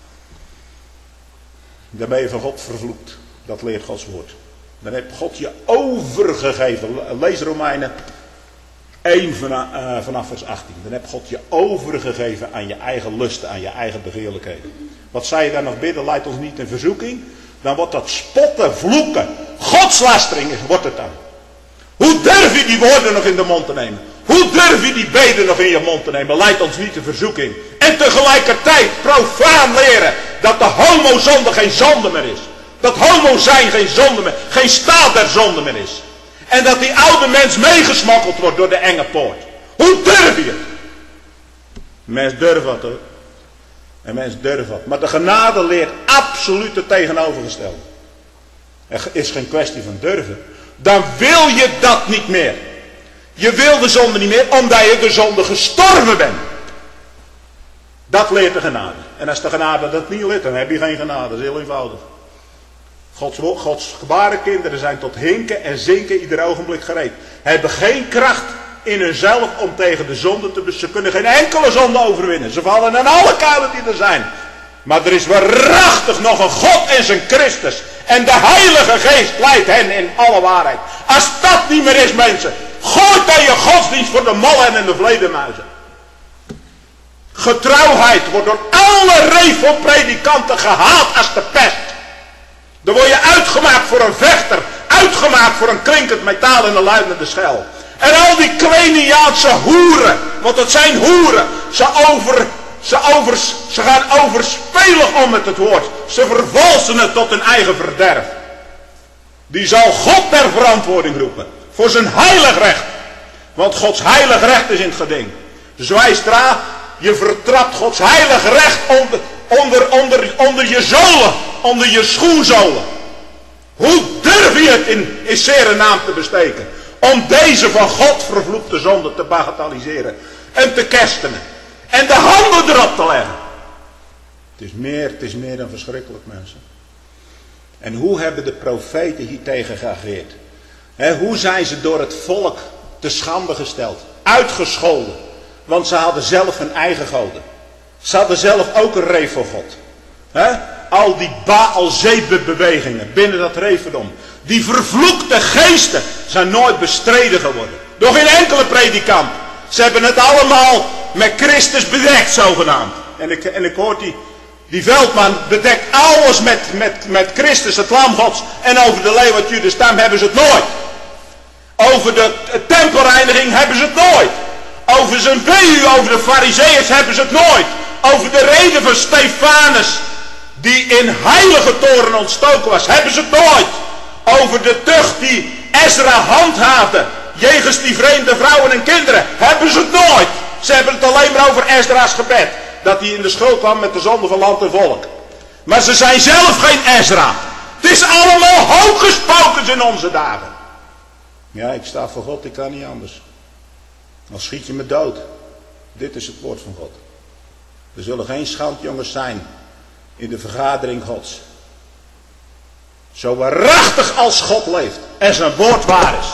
Dan ben je van God vervloekt. Dat leert Gods woord. Dan heeft God je overgegeven. Lees Romeinen 1 vanaf vers 18. Dan heeft God je overgegeven aan je eigen lusten, aan je eigen begeerlijkheden. Wat zei je dan nog bidden? Leidt ons niet in verzoeking. Dan wordt dat spotten, vloeken, godslastering wordt het dan. Hoe durf je die woorden nog in de mond te nemen? Hoe durf je die beden nog in je mond te nemen? Leidt ons niet in verzoeking. En tegelijkertijd profaan leren dat de homozonde geen zonde meer is. Dat homo zijn geen zonde meer, geen staat der zonde meer is. En dat die oude mens meegesmokkeld wordt door de enge poort. Hoe durf je het? Mens durft wat hoor. En mensen durven wat. Maar de genade leert absoluut het tegenovergestelde. Er is geen kwestie van durven. Dan wil je dat niet meer. Je wil de zonde niet meer omdat je de zonde gestorven bent. Dat leert de genade. En als de genade dat niet leert, dan heb je geen genade. Dat is heel eenvoudig. Gods gebaren kinderen zijn tot hinken en zinken ieder ogenblik gereed. Hebben geen kracht in hunzelf om tegen de zonde te besturen. Ze kunnen geen enkele zonde overwinnen. Ze vallen in alle kuilen die er zijn. Maar er is waarachtig nog een God en zijn Christus. En de Heilige Geest leidt hen in alle waarheid. Als dat niet meer is, mensen. Gooi dan je godsdienst voor de mollen en de vleermuizen. Getrouwheid wordt door alle revelpredikanten gehaat als de pest. Dan word je uitgemaakt voor een vechter. Uitgemaakt voor een klinkend metaal en een luidende schel. En al die Kleiniaanse hoeren. Want het zijn hoeren. Ze gaan overspelig om met het woord. Ze vervalsen het tot hun eigen verderf. Die zal God ter verantwoording roepen. Voor zijn heilig recht. Want Gods heilig recht is in het geding. Zwijstra, je vertrapt Gods heilig recht onder je zolen. Onder je schoenzolen. Hoe durf je het in zere naam te besteken? Om deze van God vervloekte zonde te bagatelliseren. En te kerstenen. En de handen erop te leggen. Het is meer dan verschrikkelijk, mensen. En hoe hebben de profeten hier tegen geageerd? Hoe zijn ze door het volk te schande gesteld? Uitgescholden. Want ze hadden zelf hun eigen goden. Ze hadden zelf ook een revelgod. Al die Baal-Zebe-bewegingen binnen dat revendom. Die vervloekte geesten zijn nooit bestreden geworden. Door geen enkele predikant. Ze hebben het allemaal met Christus bedekt, zogenaamd. En ik hoor die veldman bedekt alles met Christus, het lam Gods. En over de leeuw uit Judas stam hebben ze het nooit. Over de tempelreiniging hebben ze het nooit. Over zijn weeën, over de farizeeërs hebben ze het nooit. Over de reden van Stefanus, die in heilige toren ontstoken was, hebben ze het nooit. Over de tucht die Ezra handhaafde, jegens die vreemde vrouwen en kinderen, hebben ze het nooit. Ze hebben het alleen maar over Ezra's gebed. Dat hij in de schuld kwam met de zonde van land en volk. Maar ze zijn zelf geen Ezra. Het is allemaal hooggesproken in onze dagen. Ja, ik sta voor God, ik kan niet anders. Dan schiet je me dood. Dit is het woord van God. Er zullen geen schandjongens zijn in de vergadering Gods. Zo waarachtig als God leeft en zijn woord waar is.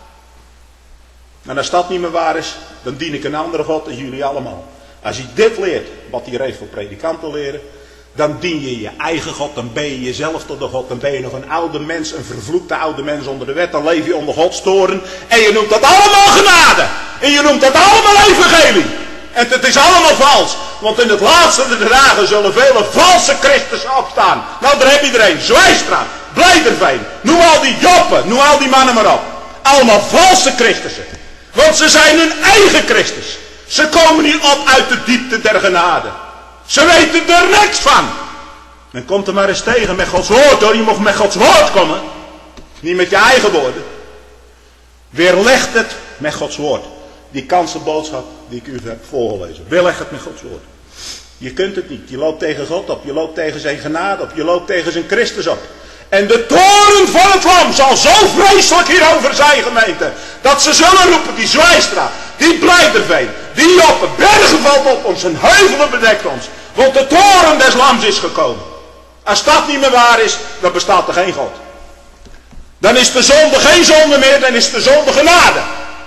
En als dat niet meer waar is, dan dien ik een andere God en jullie allemaal. Als je dit leert, wat hier heeft voor predikanten leren, dan dien je je eigen God, dan ben je jezelf tot de God, dan ben je nog een oude mens, een vervloekte oude mens onder de wet, dan leef je onder Gods toren en je noemt dat allemaal genade. En je noemt dat allemaal evangelie. En het is allemaal vals, want in het laatste der dagen zullen vele valse Christussen opstaan. Nou, daar heb je er een, Zwijstra, Blijderveen, noem al die Joppen, noem al die mannen maar op. Allemaal valse Christussen. Want ze zijn hun eigen Christus. Ze komen niet op uit de diepte der genade. Ze weten er niks van. Dan komt er maar eens tegen met Gods woord hoor. Je mag met Gods woord komen. Niet met je eigen woorden. Weerlegt het met Gods woord. Die kansenboodschap die ik u heb voorgelezen. Weerleg het met Gods woord. Je kunt het niet. Je loopt tegen God op. Je loopt tegen zijn genade op. Je loopt tegen zijn Christus op. En de toren van het lam zal zo vreselijk hierover zijn, gemeente. Dat ze zullen roepen, die Zwijstra, die Blijderveen, die Joppen, bergen valt op ons, een heuvelen bedekt ons. Want de toren des lams is gekomen. Als dat niet meer waar is, dan bestaat er geen God. Dan is de zonde geen zonde meer, dan is de zonde genade.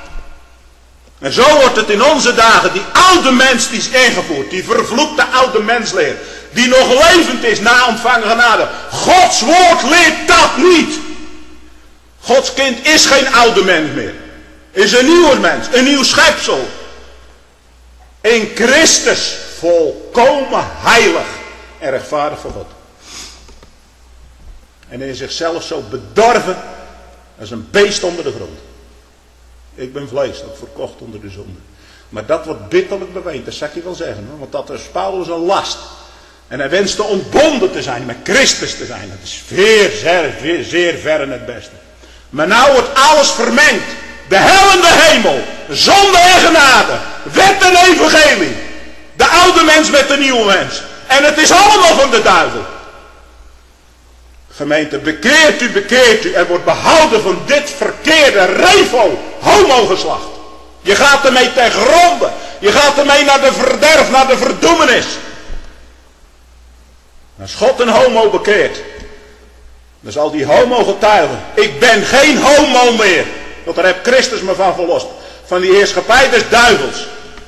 En zo wordt het in onze dagen, die oude mens die is ingevoerd, die vervloekte oude mensleer, die nog levend is na ontvangen genade. Gods woord leert dat niet. Gods kind is geen oude mens meer. Is een nieuwe mens, een nieuw schepsel. In Christus volkomen heilig en rechtvaardig voor God. En in zichzelf zo bedorven als een beest onder de grond. Ik ben vlees, dat verkocht onder de zonde. Maar dat wordt bitterlijk beweend, dat zal ik je wel zeggen. Hoor. Want dat is Paulus een last. En hij wenste ontbonden te zijn, met Christus te zijn. Dat is zeer ver en het beste. Maar nou wordt alles vermengd. De hel en de hemel. Zonde en genade. Wet en evangelie. De oude mens met de nieuwe mens. En het is allemaal van de duivel. Gemeente, bekeert u en wordt behouden van dit verkeerde revo, homogeslacht. Je gaat ermee ten gronde. Je gaat ermee naar de verderf, naar de verdoemenis. Als God een homo bekeert, dan zal die homo getuigen. Ik ben geen homo meer. Want daar heeft Christus me van verlost. Van die heerschappij des duivels.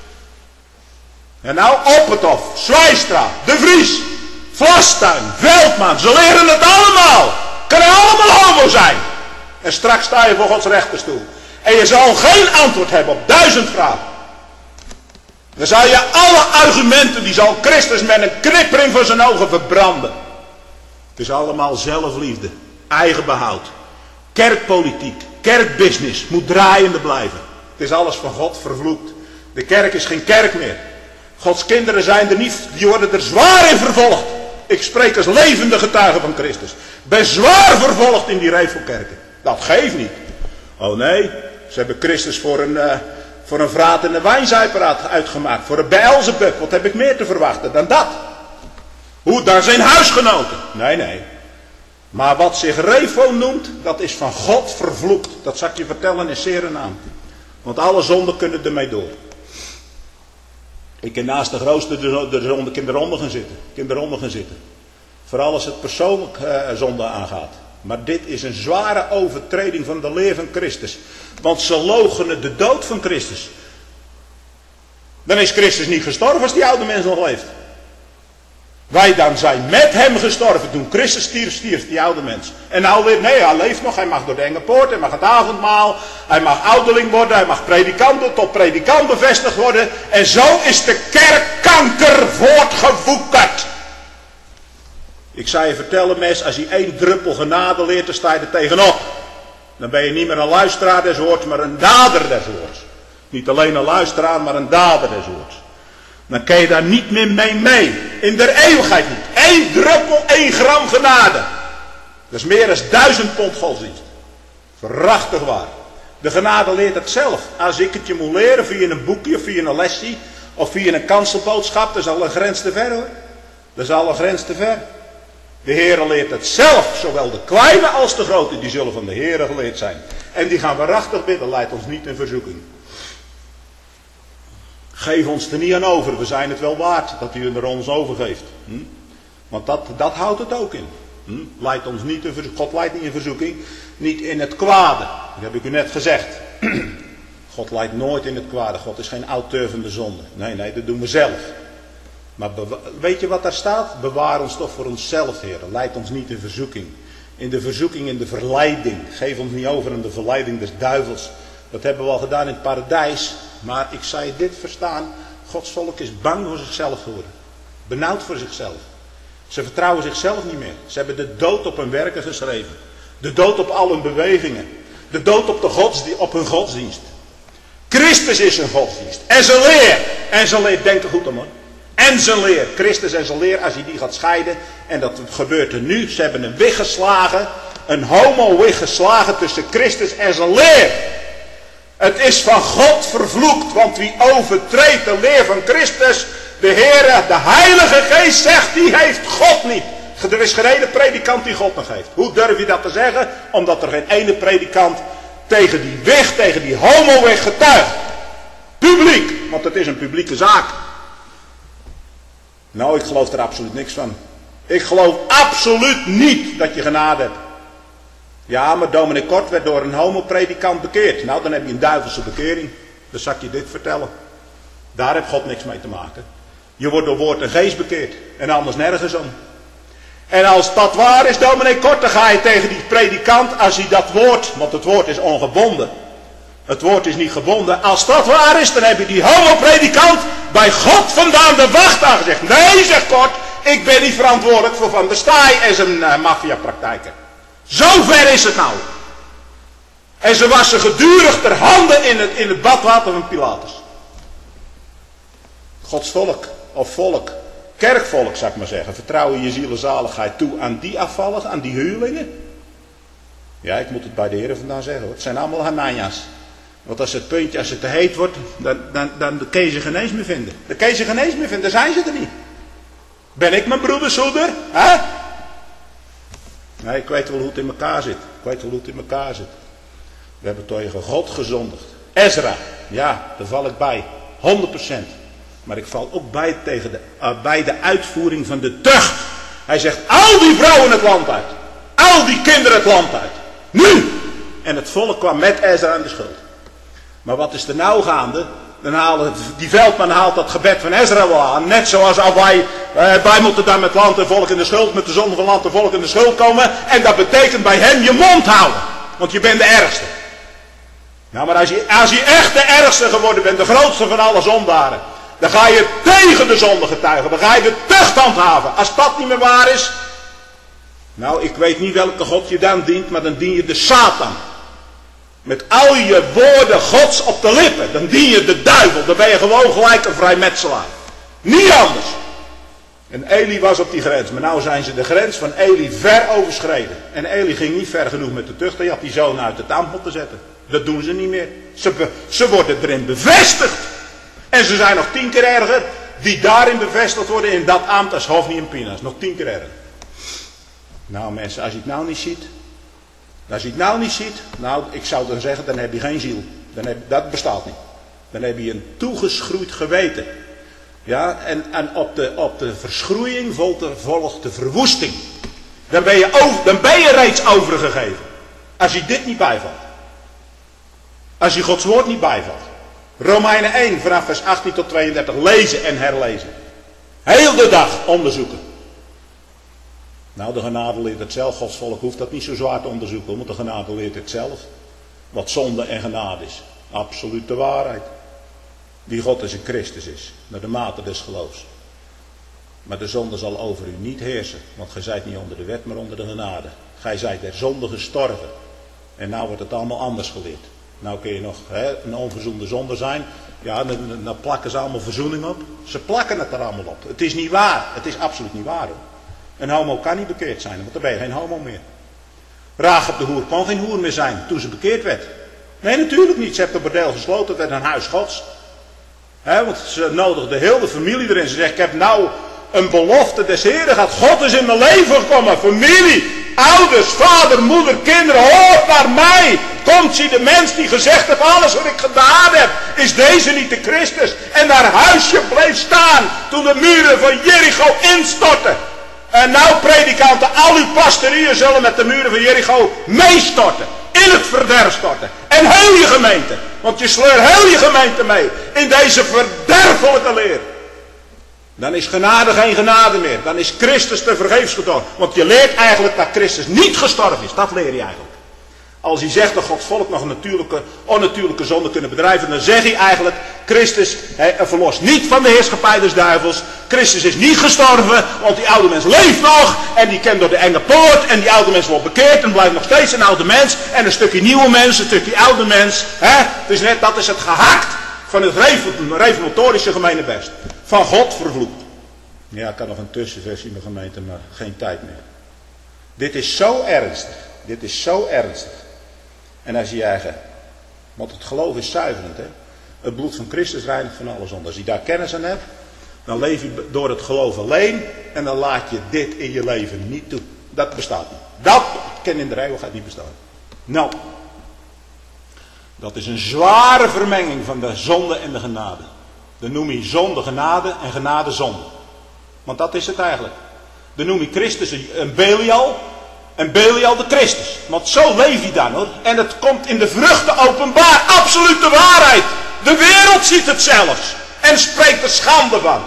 En nou Opperhof, Zwijstra, De Vries, Vlastuin, Veldman. Ze leren het allemaal. Kunnen allemaal homo zijn. En straks sta je voor Gods rechterstoel. En je zal geen antwoord hebben op 1000 vragen. Dan zal je alle argumenten, die zal Christus met een knippering van zijn ogen verbranden. Het is allemaal zelfliefde, eigen behoud, kerkpolitiek, kerkbusiness, moet draaiende blijven. Het is alles van God vervloekt. De kerk is geen kerk meer. Gods kinderen zijn er niet, die worden er zwaar in vervolgd. Ik spreek als levende getuige van Christus. Ben zwaar vervolgd in die revelkerken. Dat geeft niet. Oh nee, ze hebben Christus voor een vraat en een wijnzuiperaar uitgemaakt. Voor een Beelzebub. Wat heb ik meer te verwachten dan dat? Hoe, daar zijn huisgenoten. Nee. Maar wat zich revo noemt, dat is van God vervloekt. Dat zal ik je vertellen in zere naam. Want alle zonden kunnen ermee door. Ik kan naast de grootste de zonde kinderonder gaan zitten. Vooral als het persoonlijk zonde aangaat. Maar dit is een zware overtreding van de leer van Christus. Want ze loochenen de dood van Christus. Dan is Christus niet gestorven als die oude mens nog leeft. Wij dan zijn met hem gestorven. Toen Christus stierf die oude mens. En nou weer, nee, hij leeft nog. Hij mag door de enge poort. Hij mag het avondmaal. Hij mag ouderling worden. Hij mag tot predikant bevestigd worden. En zo is de kerkkanker voortgewoekerd. Ik zou je vertellen, mes, als je 1 druppel genade leert, dan sta je er tegenop. Dan ben je niet meer een luisteraar des woords, maar een dader des woords. Niet alleen een luisteraar, maar een dader des woords. Dan kan je daar niet meer mee. In der eeuwigheid niet. 1 druppel, 1 gram genade. Dat is meer dan 1000 pond godsdienst. Prachtig waar. De genade leert het zelf. Als ik het je moet leren via een boekje of via een lesje of via een kanselboodschap, dat is al een grens te ver hoor. Dat is al een grens te ver. De Heere leert het zelf. Zowel de kleine als de grote, die zullen van de Heere geleerd zijn. En die gaan waarachtig bidden. Leidt ons niet in verzoeking. Geef ons er niet aan over. We zijn het wel waard dat u er ons overgeeft. Want dat houdt het ook in. Leidt ons niet in verzoeking. God leidt niet in verzoeking. Niet in het kwade. Dat heb ik u net gezegd. God leidt nooit in het kwade. God is geen auteur van de zonde. Nee, dat doen we zelf. Maar weet je wat daar staat? Bewaar ons toch voor onszelf, Heer. Leid ons niet in verzoeking. In de verzoeking, in de verleiding. Geef ons niet over aan de verleiding des duivels. Dat hebben we al gedaan in het paradijs. Maar ik zei dit verstaan. Gods volk is bang voor zichzelf geworden. Benauwd voor zichzelf. Ze vertrouwen zichzelf niet meer. Ze hebben de dood op hun werken geschreven. De dood op al hun bewegingen. De dood op hun godsdienst. Christus is een godsdienst. En zijn leer. En zijn leer, denk er goed om hoor. En zijn leer. Christus en zijn leer, als hij die gaat scheiden. En dat gebeurt er nu. Ze hebben een wig geslagen. Een homo-wig geslagen tussen Christus en zijn leer. Het is van God vervloekt. Want wie overtreedt de leer van Christus. De Heere, de Heilige Geest zegt, die heeft God niet. Er is geen ene predikant die God nog heeft. Hoe durf je dat te zeggen? Omdat er geen ene predikant tegen die weg, tegen die homo-weg getuigt. Publiek, want het is een publieke zaak. Nou, ik geloof er absoluut niks van. Ik geloof absoluut niet dat je genade hebt. Ja, maar dominee Kort werd door een homo-predikant bekeerd. Nou, dan heb je een duivelse bekering. Dan zal ik je dit vertellen. Daar heeft God niks mee te maken. Je wordt door woord en geest bekeerd. En anders nergens om. En als dat waar is, dominee Kort, dan ga je tegen die predikant, als hij dat woord, want het woord is ongebonden. Het woord is niet gebonden. Als dat waar is, dan heb je die homo-predikant bij God vandaan de wacht aangezegd. Nee, zegt Kort, ik ben niet verantwoordelijk voor Van der Staaij en zijn maffiapraktijken. Zo ver is het nou. En ze wassen gedurig ter handen in het badwater van Pilatus. Gods volk, of volk, kerkvolk zou ik maar zeggen, vertrouwen je zielenzaligheid toe aan die afvalligen, aan die huurlingen? Ja, ik moet het bij de Heer vandaan zeggen hoor. Het zijn allemaal Hanania's. Want als het puntje, als het te heet wordt, dan kun je ze geen eens meer vinden. Dan kun je ze geen eens meer vinden, dan zijn ze er niet. Ben ik mijn broedershoeder? Hè? Nee, ik weet wel hoe het in elkaar zit. We hebben tegen God gezondigd. Ezra, ja, daar val ik bij. 100%. Maar ik val ook bij de uitvoering van de tucht. Hij zegt, al die vrouwen het land uit. Al die kinderen het land uit. Nu! En het volk kwam met Ezra aan de schuld. Maar wat is er nou gaande? Die veldman haalt dat gebed van Ezra wel aan. Net zoals wij moeten dan met land en volk in de schuld, met de zonde van land en volk in de schuld komen. En dat betekent bij hem je mond houden. Want je bent de ergste. Nou, maar als je echt de ergste geworden bent, de grootste van alle zondaren. Dan ga je tegen de zonde getuigen. Dan ga je de tucht handhaven. Als dat niet meer waar is. Nou, ik weet niet welke God je dan dient. Maar dan dien je de Satan. Met al je woorden Gods op de lippen. Dan dien je de duivel. Dan ben je gewoon gelijk een vrijmetselaar. Niet anders. En Eli was op die grens. Maar nou zijn ze de grens van Eli ver overschreden. En Eli ging niet ver genoeg met de tucht. Hij had die zoon uit het ambt moeten zetten. Dat doen ze niet meer. Ze worden erin bevestigd. En ze zijn nog 10 keer erger. Die daarin bevestigd worden in dat ambt als Hofni en Pinhas. Nog 10 keer erger. Nou mensen, als je het nou niet ziet. Nou, ik zou dan zeggen, dan heb je geen ziel. Dat bestaat niet. Dan heb je een toegeschroeid geweten. Ja, en op de verschroeiing volgt de verwoesting. Dan ben je reeds overgegeven. Als je dit niet bijvalt. Als je Gods woord niet bijvalt. Romeinen 1 vanaf vers 18 tot 32 lezen en herlezen. Heel de dag onderzoeken. Nou, de genade leert het zelf. Gods volk hoeft dat niet zo zwaar te onderzoeken. Want de genade leert het zelf. Wat zonde en genade is. Absoluut de waarheid. Wie God is en Christus is. Naar de mate des geloofs. Maar de zonde zal over u niet heersen. Want gij zijt niet onder de wet, maar onder de genade. Gij zijt der zonde gestorven. En nou wordt het allemaal anders geleerd. Nou kun je nog een onverzoende zonde zijn. Ja, dan plakken ze allemaal verzoening op. Ze plakken het er allemaal op. Het is niet waar. Het is absoluut niet waar, hoor. Een homo kan niet bekeerd zijn, want dan ben je geen homo meer. Rahab de hoer kon geen hoer meer zijn toen ze bekeerd werd. Nee, natuurlijk niet. Ze heeft het bordeel gesloten. Het werd een huis Gods. Want ze nodigde heel de familie erin. Ze zegt, ik heb nou een belofte des Heren gehad. God is in mijn leven gekomen. Familie, ouders, vader, moeder, kinderen, hoort naar mij. Komt, zie de mens die gezegd heeft, alles wat ik gedaan heb, is deze niet de Christus. En haar huisje bleef staan toen de muren van Jericho instortten. En nou, predikanten, al uw pastorieën zullen met de muren van Jericho meestorten. In het verderf storten. En heel je gemeente. Want je sleurt heel je gemeente mee. In deze verderfelijke leer. Dan is genade geen genade meer. Dan is Christus te vergeefs getorven. Want je leert eigenlijk dat Christus niet gestorven is. Dat leer je eigenlijk. Als hij zegt dat Gods volk nog een onnatuurlijke zonde kunnen bedrijven, dan zeg hij eigenlijk, Christus verlost niet van de heerschappij des duivels. Christus is niet gestorven, want die oude mens leeft nog. En die kent door de enge poort. En die oude mens wordt bekeerd en blijft nog steeds een oude mens. En een stukje nieuwe mens, een stukje oude mens. Dus net, dat is het gehakt van het reformatorische gemeenebest. Van God vervloekt. Ja, ik kan nog een tussenversie in de gemeente, maar geen tijd meer. Dit is zo ernstig. Dit is zo ernstig. En als je eigen, want het geloof is zuiverend, hè? Het bloed van Christus reinigt van alle zonde. Als je daar kennis aan hebt, dan leef je door het geloof alleen en dan laat je dit in je leven niet toe. Dat bestaat niet. Dat kan in de eeuwigheid niet bestaan. Nou, dat is een zware vermenging van de zonde en de genade. Dan noem je zonde genade en genade zonde. Want dat is het eigenlijk. Dan noem je Christus een Belial. En Belial de Christus. Want zo leef je dan, hoor. En het komt in de vruchten openbaar. Absoluut de waarheid. De wereld ziet het zelfs. En spreekt er schande van.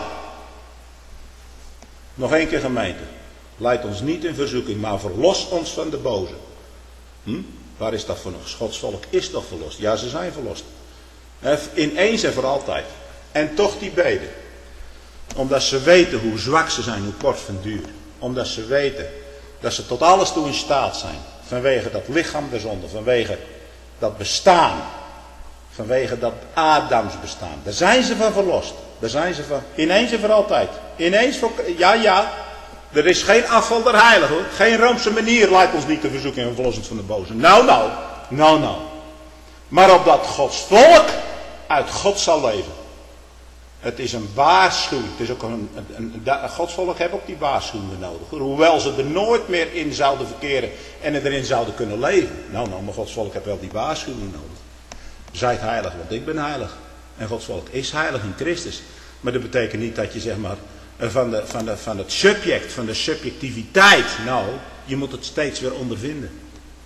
Nog één keer, gemeente. Leid ons niet in verzoeking, maar verlos ons van de boze. Waar is dat voor nog? Gods volk is toch verlost? Ja, ze zijn verlost. Ineens en voor altijd. En toch die beden. Omdat ze weten hoe zwak ze zijn, hoe kort van duur. Omdat ze weten dat ze tot alles toe in staat zijn. Vanwege dat lichaam der zonde. Vanwege dat bestaan. Vanwege dat Adams bestaan. Daar zijn ze van verlost. Daar zijn ze van. Ineens en voor altijd. Ineens voor. Ja. Er is geen afval der heiligen, hoor. Geen Roomse manier leidt ons niet te verzoeken en verlossend van de boze. Nou. Maar opdat Gods volk uit God zal leven. Het is een waarschuwing. Het is ook Gods volk heeft ook die waarschuwingen nodig. Hoewel ze er nooit meer in zouden verkeren en erin zouden kunnen leven. Nou, maar Gods volk heeft wel die waarschuwing nodig. Zijt heilig, want ik ben heilig. En Gods volk is heilig in Christus. Maar dat betekent niet dat je zeg maar van het subject, van de subjectiviteit. Nou, je moet het steeds weer ondervinden.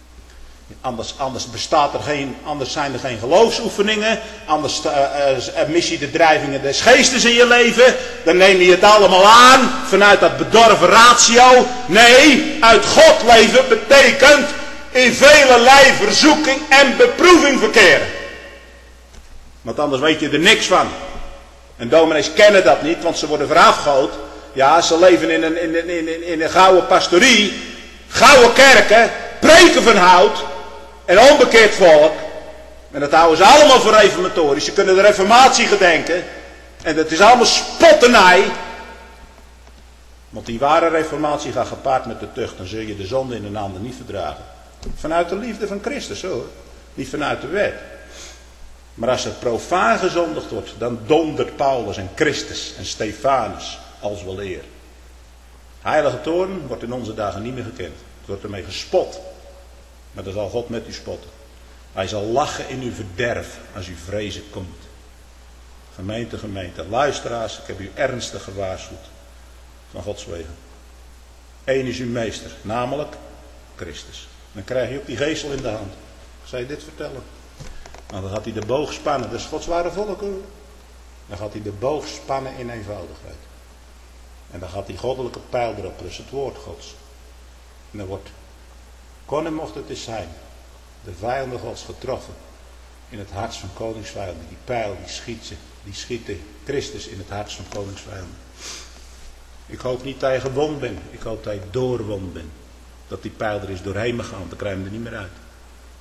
Anders zijn er geen geloofsoefeningen. Anders mis je de drijvingen des geestes in je leven. Dan neem je het allemaal aan vanuit dat bedorven ratio. Nee, uit God leven betekent in velelei verzoeking en beproeving verkeren. Want anders weet je er niks van. En dominees kennen dat niet, want ze worden verafgood. Ja, ze leven in een gouden pastorie. Gouden kerken. Preken van hout. En onbekeerd volk. En dat houden ze allemaal voor reformatorisch. Ze kunnen de reformatie gedenken. En dat is allemaal spotternij. Want die ware reformatie gaat gepaard met de tucht. Dan zul je de zonde in een ander niet verdragen. Vanuit de liefde van Christus, hoor. Niet vanuit de wet. Maar als er profaan gezondigd wordt, dan dondert Paulus en Christus en Stefanus als weleer. Heilige toorn wordt in onze dagen niet meer gekend. Het wordt ermee gespot. Maar dan zal God met u spotten. Hij zal lachen in uw verderf als u vrezen komt. Gemeente, luisteraars, ik heb u ernstig gewaarschuwd. Van Gods wegen. Eén is uw meester, namelijk Christus. Dan krijg je ook die geestel in de hand. Ik zal je dit vertellen. Nou, dan gaat hij de boog spannen. Dat is Gods ware volk, hoor. Dan gaat hij de boog spannen in eenvoudigheid. En dan gaat die goddelijke pijl erop, dus het woord Gods. En dan wordt, kon en mocht het eens zijn, de vijanden Gods getroffen in het hart van koningsvijanden. Die pijl, die schiet Christus in het hart van koningsvijanden. Ik hoop niet dat je gewond bent. Ik hoop dat je doorwond bent. Dat die pijl er is doorheen gegaan, dan krijg je hem er niet meer uit.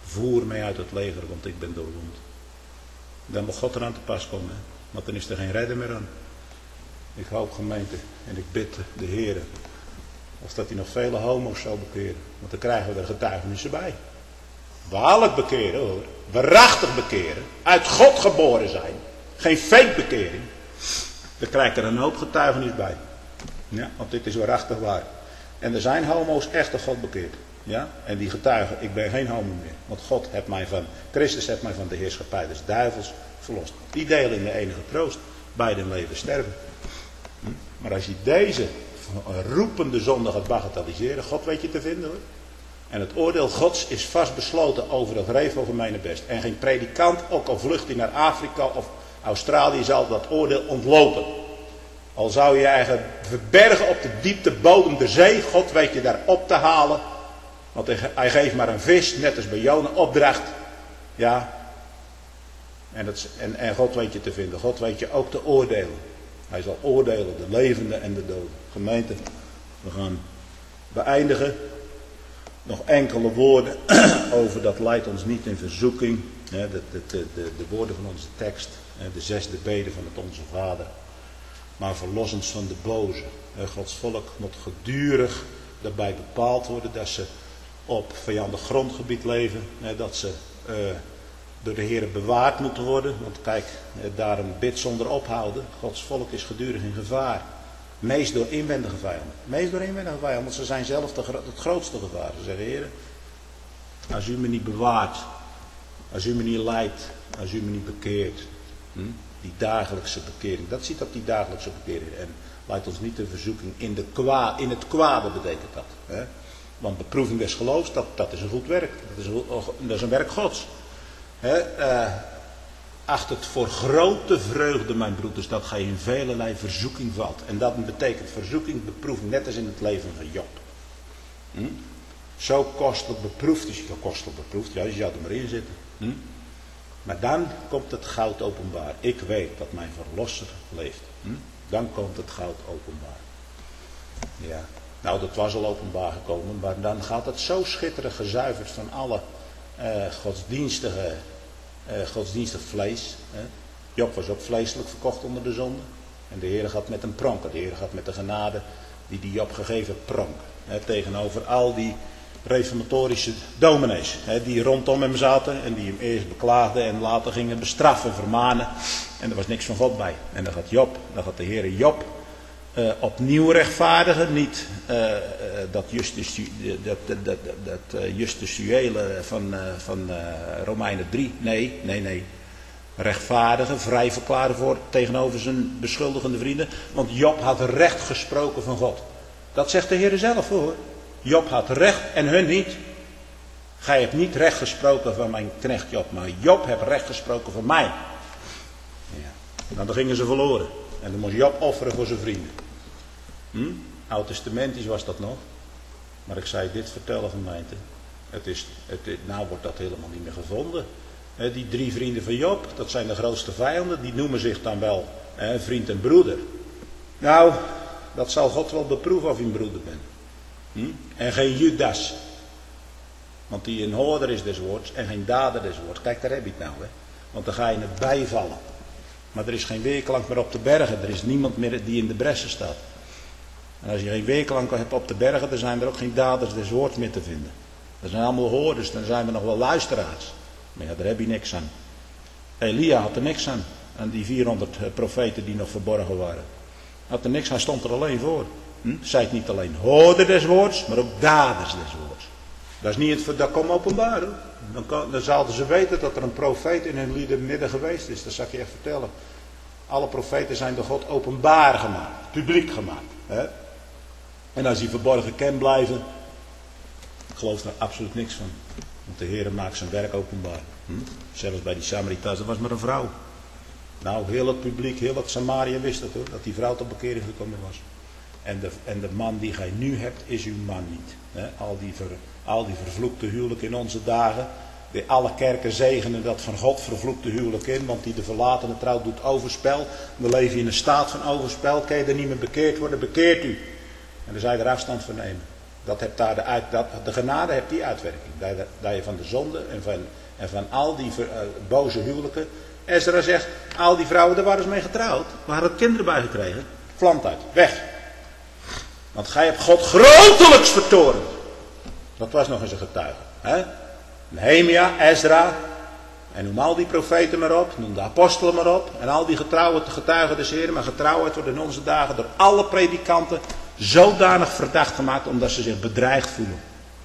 Voer mij uit het leger, want ik ben doorwond. Dan moet God eraan te pas komen. Hè? Want dan is er geen redder meer aan. Ik hoop gemeente en ik bid de Heer. Of dat hij nog vele homo's zal bekeren. Want dan krijgen we er getuigenissen bij. Waarlijk bekeren hoor. Waarachtig bekeren. Uit God geboren zijn. Geen fake bekering. Dan krijg je er een hoop getuigenis bij. Ja, want dit is waarachtig waar. En er zijn homo's echt door God bekeerd. Ja? En die getuigen, ik ben geen homo meer. Want Christus heeft mij van de heerschappij des duivels verlost. Die delen in de enige troost. Beiden leven sterven. Maar als je deze roepende zonde gaat bagatelliseren, God weet je te vinden hoor. En het oordeel Gods is vast besloten over dat revel van mijn best. En geen predikant, ook al vlucht hij naar Afrika of Australië, zal dat oordeel ontlopen. Al zou je je eigen verbergen op de diepte bodem der zee, God weet je daar op te halen. Want hij geeft maar een vis, net als bij Jona, opdracht. Ja. En God weet je te vinden. God weet je ook te oordelen. Hij zal oordelen, de levenden en de doden. Gemeente, we gaan beëindigen. Nog enkele woorden over dat leidt ons niet in verzoeking. De woorden van onze tekst. De 6e bede van het Onze Vader. Maar verlos ons van de boze. Gods volk moet gedurig daarbij bepaald worden dat ze op vijandig grondgebied leven. Dat ze door de Heer bewaard moeten worden. Want kijk, daar een bid zonder ophouden. Gods volk is gedurig in gevaar. Meest door inwendige vijanden. Meest door inwendige vijanden, want ze zijn zelf het grootste gevaar. Ze zeggen, Heer, als u me niet bewaart, als u me niet leidt, als u me niet bekeert. Die dagelijkse bekering, dat zit op die dagelijkse bekering. En leidt ons niet in verzoeking in het kwade betekent dat. Hè? Want beproeving des geloofs, dat is een goed werk. Dat is een werk Gods. Acht het voor grote vreugde, mijn broeders, dat gij in velelei verzoeking valt. En dat betekent verzoeking, beproeving, net als in het leven van Job. Zo kostelijk beproefd is je. Kostelijk beproefd, ja, je zou er maar in zitten. Maar dan komt het goud openbaar. Ik weet dat mijn verlosser leeft. Dan komt het goud openbaar. Ja. Nou, dat was al openbaar gekomen, maar dan gaat het zo schitterend gezuiverd van alle godsdienstig vlees. Job was ook vleeselijk verkocht onder de zonde. En de Heer gaat met hem pronken. De Heer gaat met de genade die Job gegeven heeft pronken. Tegenover al die reformatorische dominees. Die rondom hem zaten en die hem eerst beklaagden en later gingen bestraffen, vermanen. En er was niks van God bij. En dan gaat de Heer Job opnieuw rechtvaardigen. Niet dat justitiële van Romeinen 3. Nee. Rechtvaardigen, vrij verklaren tegenover zijn beschuldigende vrienden. Want Job had recht gesproken van God. Dat zegt de Heer zelf hoor. Job had recht en hun niet. Gij hebt niet recht gesproken van mijn knecht Job, maar Job heeft recht gesproken van mij. Ja. Nou, dan gingen ze verloren. En dan moest Job offeren voor zijn vrienden. Oud-testamentisch was dat nog. Maar ik zei dit vertellen gemeente. Nou wordt dat helemaal niet meer gevonden. Die 3 vrienden van Job, dat zijn de grootste vijanden. Die noemen zich dan wel vriend en broeder. Nou, dat zal God wel beproeven of je een broeder bent. En geen Judas. Want die een hoorder is des woords en geen dader des woords. Kijk, daar heb je het nou. Want dan ga je het bijvallen. Maar er is geen weerklank meer op de bergen. Er is niemand meer die in de bressen staat. En als je geen weerklank hebt op de bergen, dan zijn er ook geen daders des woords meer te vinden. Dat zijn allemaal hoorders, dan zijn we nog wel luisteraars. Maar ja, daar heb je niks aan. Elia had er niks aan. En die 400 profeten die nog verborgen waren. Had er niks, hij stond er alleen voor. Zijt niet alleen hoorder des woords, maar ook daders des woords. Dat is niet dat komt openbaar hoor. Dan zouden ze weten dat er een profeet in hun midden geweest is. Dat zal ik je echt vertellen. Alle profeten zijn door God openbaar gemaakt. Publiek gemaakt. Hè? En als die verborgen kan blijven. Ik geloof daar absoluut niks van. Want de Heer maakt zijn werk openbaar. Zelfs bij die Samaritaans, dat was maar een vrouw. Nou, heel het publiek, heel het Samaria wist het hoor. Dat die vrouw tot bekering gekomen was. En de man die gij nu hebt, is uw man niet. Hè? Al die vervloekte huwelijk in onze dagen. Alle kerken zegenen dat van God vervloekte huwelijk in. Want die de verlatene trouw doet overspel. Dan leef je in een staat van overspel. Kan je er niet meer bekeerd worden, bekeert u. En dan zou je er afstand van nemen. De genade heeft die uitwerking. Dat je van de zonde en van al die boze huwelijken. Ezra zegt, al die vrouwen, daar waren ze mee getrouwd. We hadden kinderen bij gekregen. Vlant uit, weg. Want gij hebt God grotelijks vertorend. Dat was nog eens een getuige. Hè? Nehemia, Ezra. En noem al die profeten maar op. Noem de apostelen maar op. En al die getrouwe getuigen des Heren. Maar getrouwheid wordt in onze dagen door alle predikanten zodanig verdacht gemaakt. Omdat ze zich bedreigd voelen.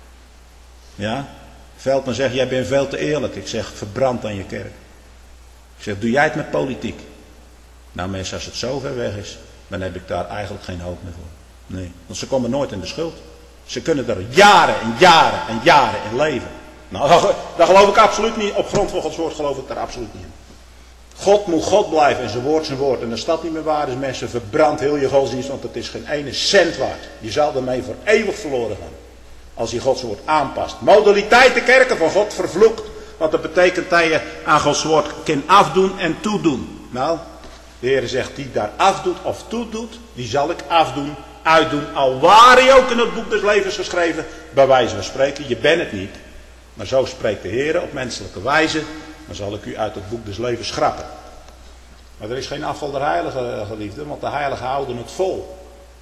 Ja? Veldman zegt, jij bent veel te eerlijk. Ik zeg, verbrand aan je kerk. Ik zeg, doe jij het met politiek? Nou mensen, als het zo ver weg is, dan heb ik daar eigenlijk geen hoop meer voor. Nee, want ze komen nooit in de schuld. Ze kunnen er jaren en jaren en jaren in leven. Nou, daar geloof ik absoluut niet. Op grond van Gods woord geloof ik daar absoluut niet in. God moet God blijven en zijn woord zijn woord. En als dat niet meer waar is, mensen, verbrand heel je godsdienst, want het is geen ene cent waard. Je zal ermee voor eeuwig verloren gaan. Als je Gods woord aanpast. Modaliteit de kerken van God vervloekt. Want dat betekent dat je aan Gods woord kan afdoen en toedoen. Nou, de Heer zegt, die daar afdoet of toedoet, die zal ik afdoen, uitdoen. Al waar je ook in het boek des levens geschreven, bij wijze van spreken, je bent het niet. Maar zo spreekt de Heer op menselijke wijze, dan zal ik u uit het boek des levens schrappen. Maar er is geen afval der heiligen, geliefden, want de heiligen houden het vol.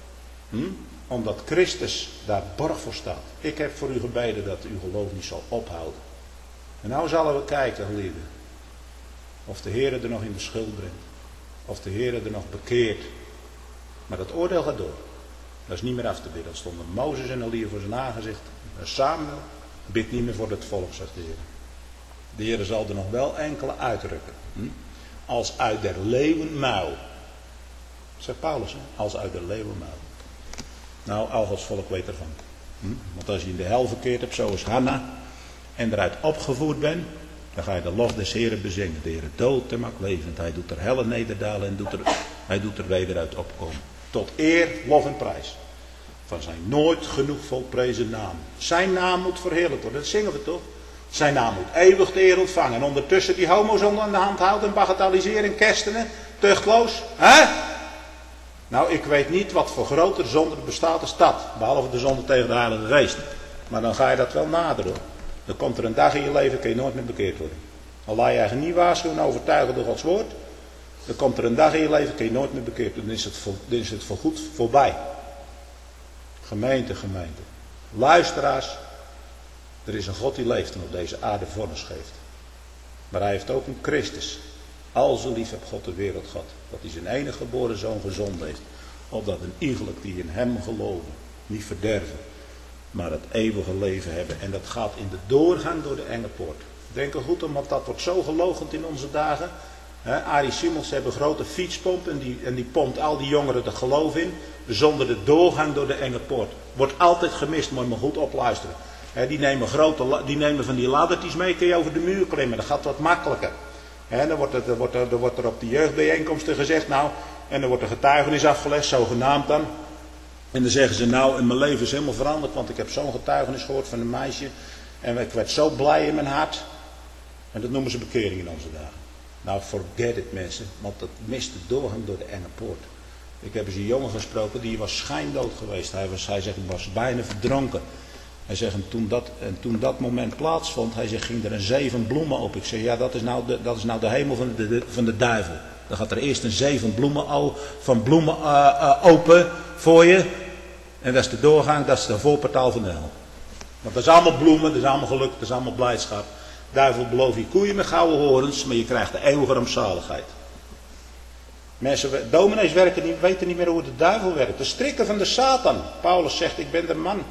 Omdat Christus daar borg voor staat. Ik heb voor u gebeden dat uw geloof niet zal ophouden. En nou zullen we kijken, geliefden, of de Heer er nog in de schuld brengt. Of de Heer er nog bekeert. Maar dat oordeel gaat door. Dat is niet meer af te bidden. Dat stonden Mozes en Elia voor zijn aangezicht. En Samuel bidt niet meer voor het volk, zegt de Heer. De Heer zal er nog wel enkele uitrukken. Als uit der leeuwen muil. Zegt Paulus, als uit der leeuwen muil. Nou, al Gods volk weet ervan. Want als je in de hel verkeerd hebt, zoals Hanna, en eruit opgevoerd bent, dan ga je de lof des Heren bezingen. De Heer dood en maakt levend. Hij doet er helle nederdalen en hij doet er weder uit opkomen. Tot eer, lof en prijs. Van zijn nooit genoeg volprezen naam. Zijn naam moet verheerlijkt worden. Dat zingen we toch? Zijn naam moet eeuwig de eer ontvangen. En ondertussen die homo's aan de hand houden en bagatelliseren en kerstenen. Tuchtloos. Hè? Nou, ik weet niet wat voor groter zonde er bestaat als dat. Behalve de zonde tegen de Heilige Geest. Maar dan ga je dat wel naderen. Dan komt er een dag in je leven, kun je nooit meer bekeerd worden. Al laat je eigen niet waarschuwen en overtuigen door Gods woord. Dan komt er een dag in je leven, kun je nooit meer bekeerd worden. Dan is het voorgoed voorbij. Gemeente. Luisteraars. Er is een God die leeft en op deze aarde vonnis geeft. Maar hij heeft ook een Christus. Al zo lief heeft God de wereld gehad. Dat hij zijn enige geboren zoon gezonden heeft. Opdat een iegelijk die in hem geloven niet verderven. Maar het eeuwige leven hebben. En dat gaat in de doorgang door de enge poort. Denk er goed om, want dat wordt zo geloochend in onze dagen. Arie Simons hebben een grote fietspomp en die pompt al die jongeren het geloof in. Zonder de doorgang door de enge poort. Wordt altijd gemist, moet je maar goed opluisteren. Die nemen van die laddertjes mee, kun je over de muur klimmen. Dat gaat wat makkelijker. Dan wordt er op de jeugdbijeenkomsten gezegd, nou, en dan wordt een getuigenis afgelegd, zogenaamd dan. En dan zeggen ze, nou, en mijn leven is helemaal veranderd, want ik heb zo'n getuigenis gehoord van een meisje. En ik werd zo blij in mijn hart. En dat noemen ze bekering in onze dagen. Nou, forget it mensen, want dat mist de doorgang door de enge poort. Ik heb eens een jongen gesproken, die was schijndood geweest. Hij zegt, ik was bijna verdronken. Hij zegt, en toen dat moment plaatsvond, hij zegt, ging er een zee van bloemen op. Ik zeg, ja, dat is nou de hemel van de duivel. Dan gaat er eerst een zee van bloemen open voor je. En dat is de doorgang, dat is de voorportaal van de hel. Want dat is allemaal bloemen, dat is allemaal geluk, dat is allemaal blijdschap. Duivel belooft je koeien met gouden horens, maar je krijgt de eeuwige rampzaligheid. Mensen, dominees weten niet meer hoe de duivel werkt. De strikken van de Satan. Paulus zegt, ik ben de man.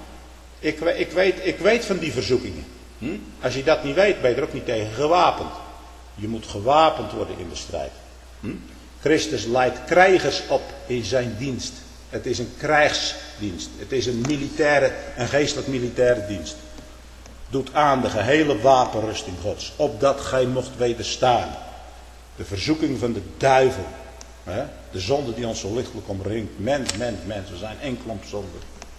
Ik weet van die verzoekingen. Als je dat niet weet, ben je er ook niet tegen gewapend. Je moet gewapend worden in de strijd. Christus leidt krijgers op in zijn dienst. Het is een krijgsdienst. Het is een geestelijk militaire dienst. Doet aan de gehele wapenrusting Gods. Opdat gij mocht wederstaan. De verzoeking van de duivel. De zonde die ons zo lichtelijk omringt. Mens, we zijn enkel op zonde.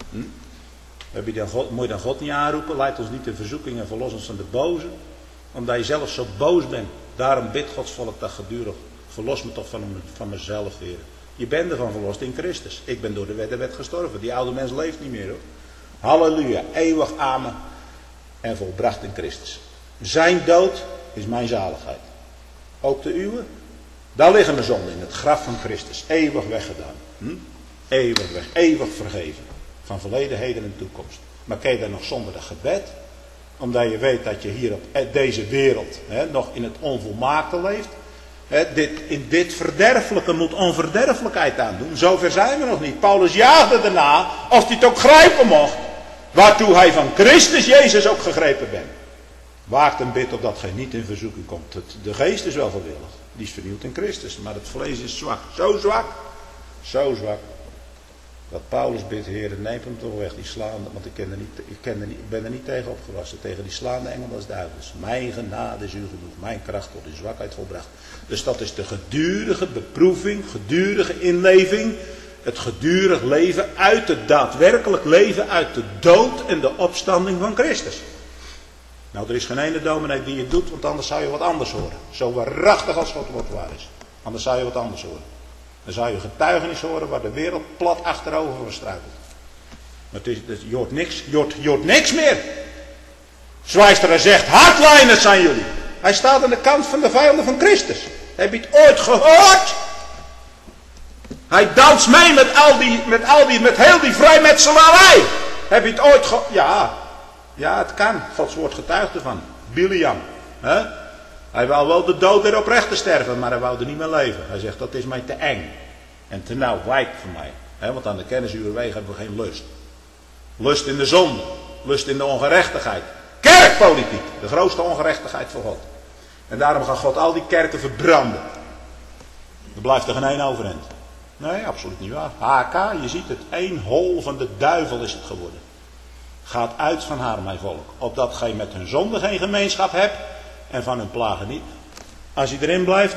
Moet je dan God niet aanroepen? Leid ons niet in verzoeking en verlos ons van de boze. Omdat je zelf zo boos bent. Daarom bidt Gods volk dat gedurig. Verlos me toch van mezelf, Heer. Je bent ervan verlost in Christus. Ik ben door de wet gestorven. Die oude mens leeft niet meer, hoor. Halleluja, eeuwig amen en volbracht in Christus. Zijn dood is mijn zaligheid. Ook de uwe? Daar liggen mijn zonden in het graf van Christus. Eeuwig weggedaan. Eeuwig weg, eeuwig vergeven. Van verleden, heden en toekomst. Maar ken je dan nog zonder dat gebed? Omdat je weet dat je hier op deze wereld nog in het onvolmaakte leeft. In dit verderfelijke moet onverderfelijkheid aandoen. Zover zijn we nog niet. Paulus jaagde erna of hij het ook grijpen mocht. Waartoe hij van Christus Jezus ook gegrepen bent. Waakt en bid opdat gij niet in verzoeking komt. De geest is wel gewillig. Die is vernieuwd in Christus. Maar het vlees is zwak. Zo zwak. Zo zwak. Dat Paulus bidt, Heer, neem hem toch weg, die slaande. Want ik ben er niet tegen opgewassen. Tegen die slaande engel als duivels. Mijn genade is u genoeg. Mijn kracht wordt in zwakheid volbracht. Dus dat is de gedurige beproeving, gedurige inleving. Het gedurig leven uit het daadwerkelijk leven uit de dood en de opstanding van Christus. Nou, er is geen ene dominee die het doet, want anders zou je wat anders horen. Zo waarachtig als God woord waar is. Anders zou je wat anders horen. Dan zou je getuigenis horen waar de wereld plat achterover verstruikelt. Maar je hoort niks meer. Zwijster zegt, hardliners zijn jullie. Hij staat aan de kant van de vijanden van Christus. Heb je het ooit gehoord? Hij danst mee met heel die vrijmetselarij. Heb je het ooit gehoord? Ja, het kan. Gods woord getuigt ervan. Biliam. Hij wou wel de dood weer oprecht sterven, maar hij wou er niet meer leven. Hij zegt, dat is mij te eng. En te nauw, wijk voor mij. Want aan de kennisuurwegen hebben we geen lust. Lust in de zonde. Lust in de ongerechtigheid. Kerkpolitiek. De grootste ongerechtigheid voor God. En daarom gaat God al die kerken verbranden. Er blijft er geen één overeind. Nee, absoluut niet waar. HK, je ziet het. Één hol van de duivel is het geworden. Gaat uit van haar, mijn volk. Opdat gij met hun zonde geen gemeenschap hebt. En van hun plagen niet. Als hij erin blijft.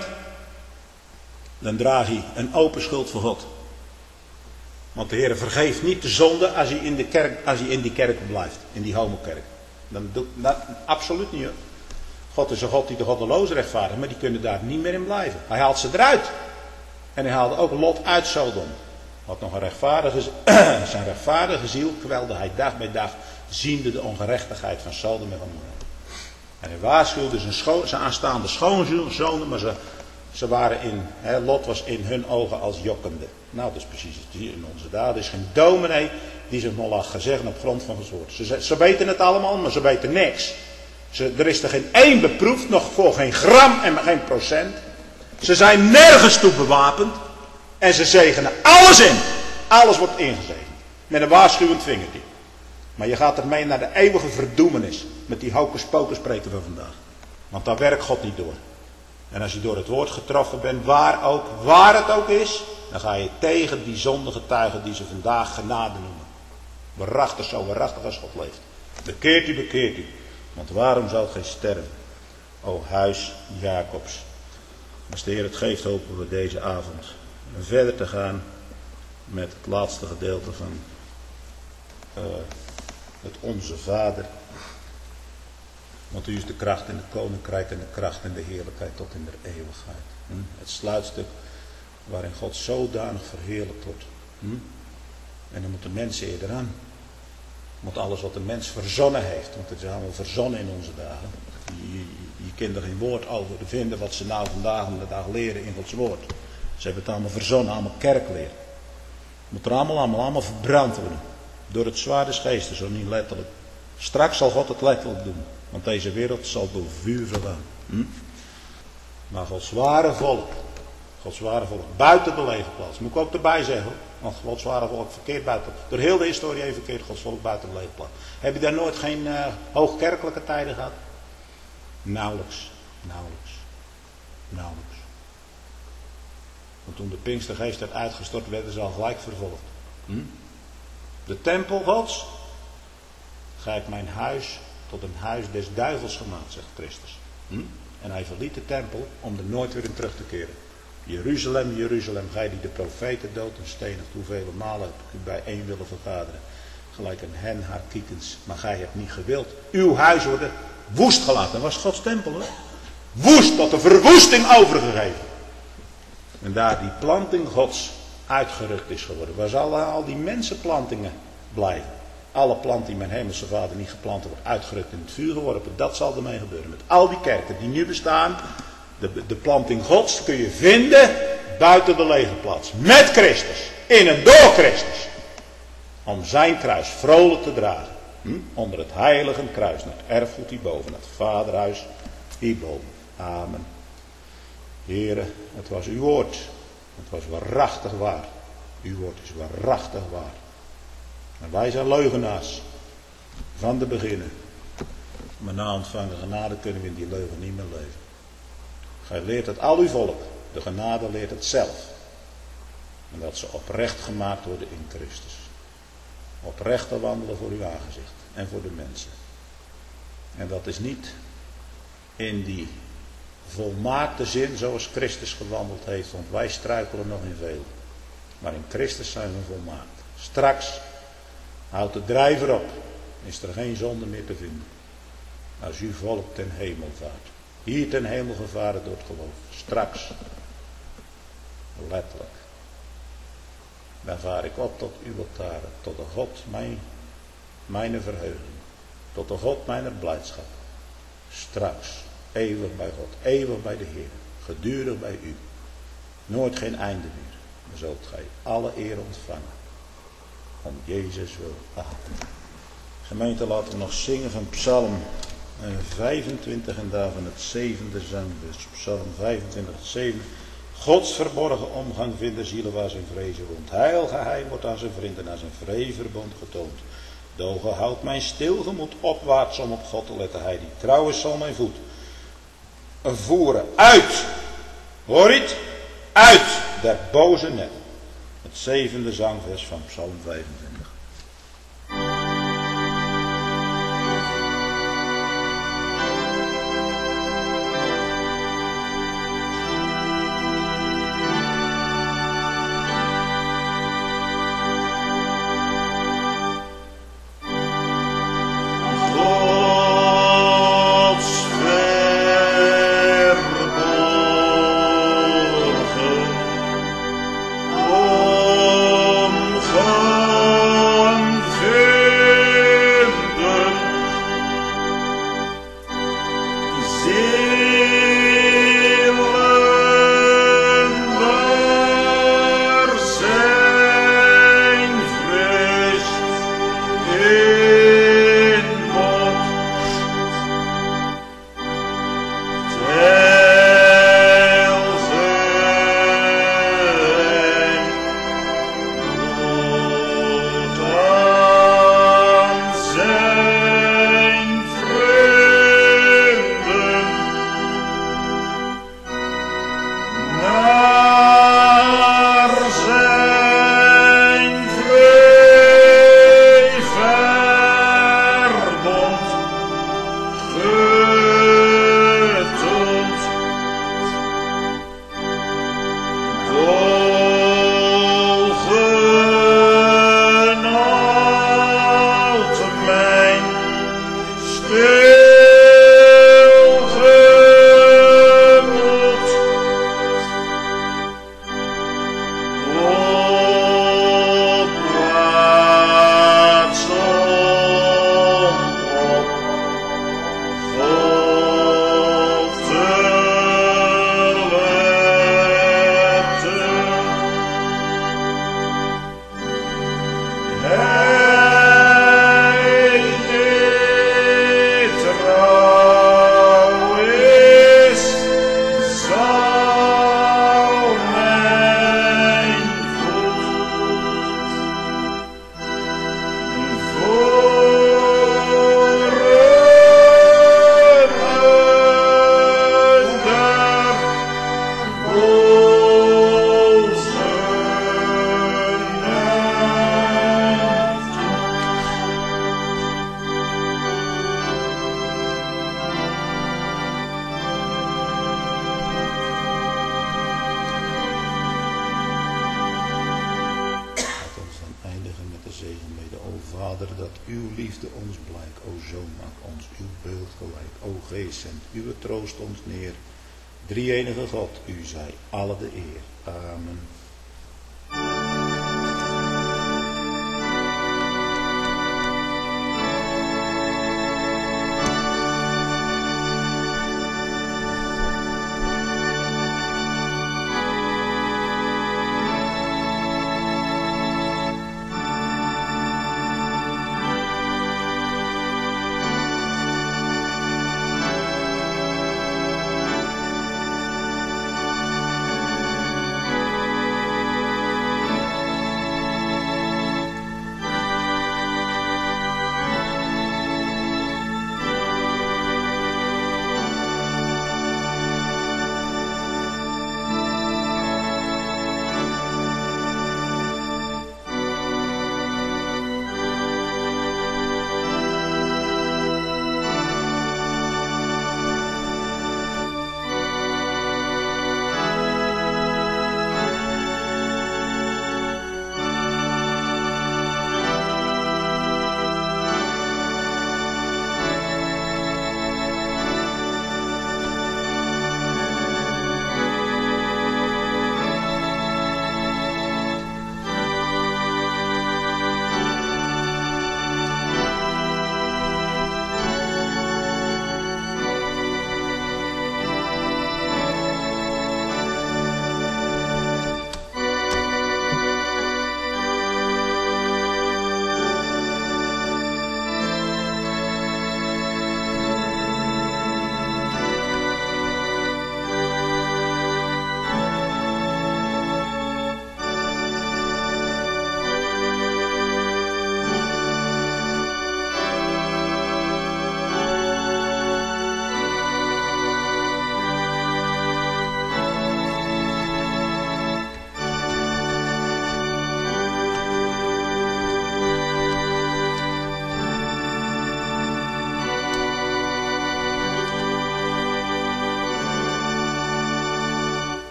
Dan draagt hij een open schuld voor God. Want de Heer vergeeft niet de zonde als hij in die kerk blijft. In die homokerk. Dat absoluut niet hoor. God is een God die de goddelozen rechtvaardigt. Maar die kunnen daar niet meer in blijven. Hij haalt ze eruit. En hij haalde ook Lot uit Sodom. Wat nog zijn rechtvaardige ziel kwelde hij dag bij dag. Ziende de ongerechtigheid van Sodom en Gomorra. En hij waarschuwde zijn aanstaande schoonzonen. Maar ze waren Lot was in hun ogen als jokkende. Nou, dat is precies het hier in onze dagen. Er is geen dominee die zich nog laat gezeggen op grond van het woord. Ze weten het allemaal, maar ze weten niks. Er is er geen één beproefd, nog voor geen gram en geen procent. Ze zijn nergens toe bewapend. En ze zegenen alles in. Alles wordt ingezegend. Met een waarschuwend vingertje. Maar je gaat ermee naar de eeuwige verdoemenis. Met die hocus-pocus spreken van vandaag. Want daar werkt God niet door. En als je door het woord getroffen bent, waar het ook is, dan ga je tegen die zondige getuigen die ze vandaag genade noemen. Waarachtig, zo waarachtig als God leeft. Bekeert u. Want waarom zou gij sterven? O huis Jacobs. Als de Heer het geeft, hopen we deze avond verder te gaan met het laatste gedeelte van het Onze Vader. Want u is de kracht in het koninkrijk en de kracht en de heerlijkheid tot in de eeuwigheid. Het sluitstuk waarin God zodanig verheerlijkt wordt. En dan moet de mens eerder aan. Want alles wat de mens verzonnen heeft, want het is allemaal verzonnen in onze dagen. Je kunt er geen woord over vinden wat ze nou vandaag de dag leren in Gods woord. Ze hebben het allemaal verzonnen, allemaal kerkleer. Het moet er allemaal verbrand worden. Door het zwaard des geestes, zo niet letterlijk. Straks zal God het letterlijk doen. Want deze wereld zal door vuur vergaan. Maar Gods ware volk, buiten de legerplaats. Moet ik ook erbij zeggen. Want Gods ware volk verkeert buiten. Door heel de historie heen verkeert Gods volk buiten de legerplaats. Heb je daar nooit geen hoogkerkelijke tijden gehad? Nauwelijks. Want toen de Pinkstergeest werd uitgestort, werden ze al gelijk vervolgd. De tempel Gods. Gij hebt mijn huis tot een huis des duivels gemaakt, zegt Christus. En hij verliet de tempel om er nooit weer in terug te keren. Jeruzalem, Jeruzalem, gij die de profeten dood en stenigt. Hoeveel malen heb ik u bijeen willen vergaderen. Gelijk een hen haar kiekens. Maar gij hebt niet gewild. Uw huis worden woest gelaten. Dat was Gods tempel, hè? Woest, tot de verwoesting overgegeven. En daar die planting Gods uitgerukt is geworden. Waar zal al die mensenplantingen blijven? alle plant die mijn hemelse vader niet geplant wordt, uitgerukt in het vuur geworpen. Dat zal ermee gebeuren. Met al die kerken die nu bestaan, de planting Gods kun je vinden buiten de legerplaats. Met Christus. In en door Christus. Om zijn kruis vrolijk te dragen. Onder het heilige kruis. Naar het erfgoed hierboven. Het vaderhuis hierboven. Amen. Here, het was uw woord. Het was waarachtig waar. Uw woord is waarachtig waar. En wij zijn leugenaars. Van de beginnen. Maar na ontvangen genade kunnen we in die leugen niet meer leven. Gij leert het al uw volk. De genade leert het zelf. En dat ze oprecht gemaakt worden in Christus. Oprecht te wandelen voor uw aangezicht. En voor de mensen. En dat is niet in die volmaakte zin zoals Christus gewandeld heeft. Want wij struikelen nog in veel. Maar in Christus zijn we volmaakt. Straks houdt de drijver op. Is er geen zonde meer te vinden. Als uw volk ten hemel vaart. Hier ten hemel gevaren door het geloof. Straks. Letterlijk. Dan vaar ik op tot uw altaren. Tot de God mijn verheuging. Tot de God mijn blijdschap. Straks. Eeuwig bij God. Eeuwig bij de Heer. Gedurig bij u. Nooit geen einde meer. Dan zult gij alle eer ontvangen. Om Jezus wil. Amen. Gemeente, laten we nog zingen van Psalm 25 en daarvan het 7e zangvers. Psalm 25, het 7e. Gods verborgen omgang vinden zielen waar zijn vrezen woont. Heil geheim wordt aan zijn vrienden, aan zijn vreeverbond getoond. Doge houdt mijn stilgemoed opwaarts om op God te letten. Hij die trouw is zal mijn voet voeren uit. Hoor je het? Uit der boze net. Het 7e zangvers van Psalm 25. Uw troost ons neer. Drie-enige God, u zij alle de eer. Amen.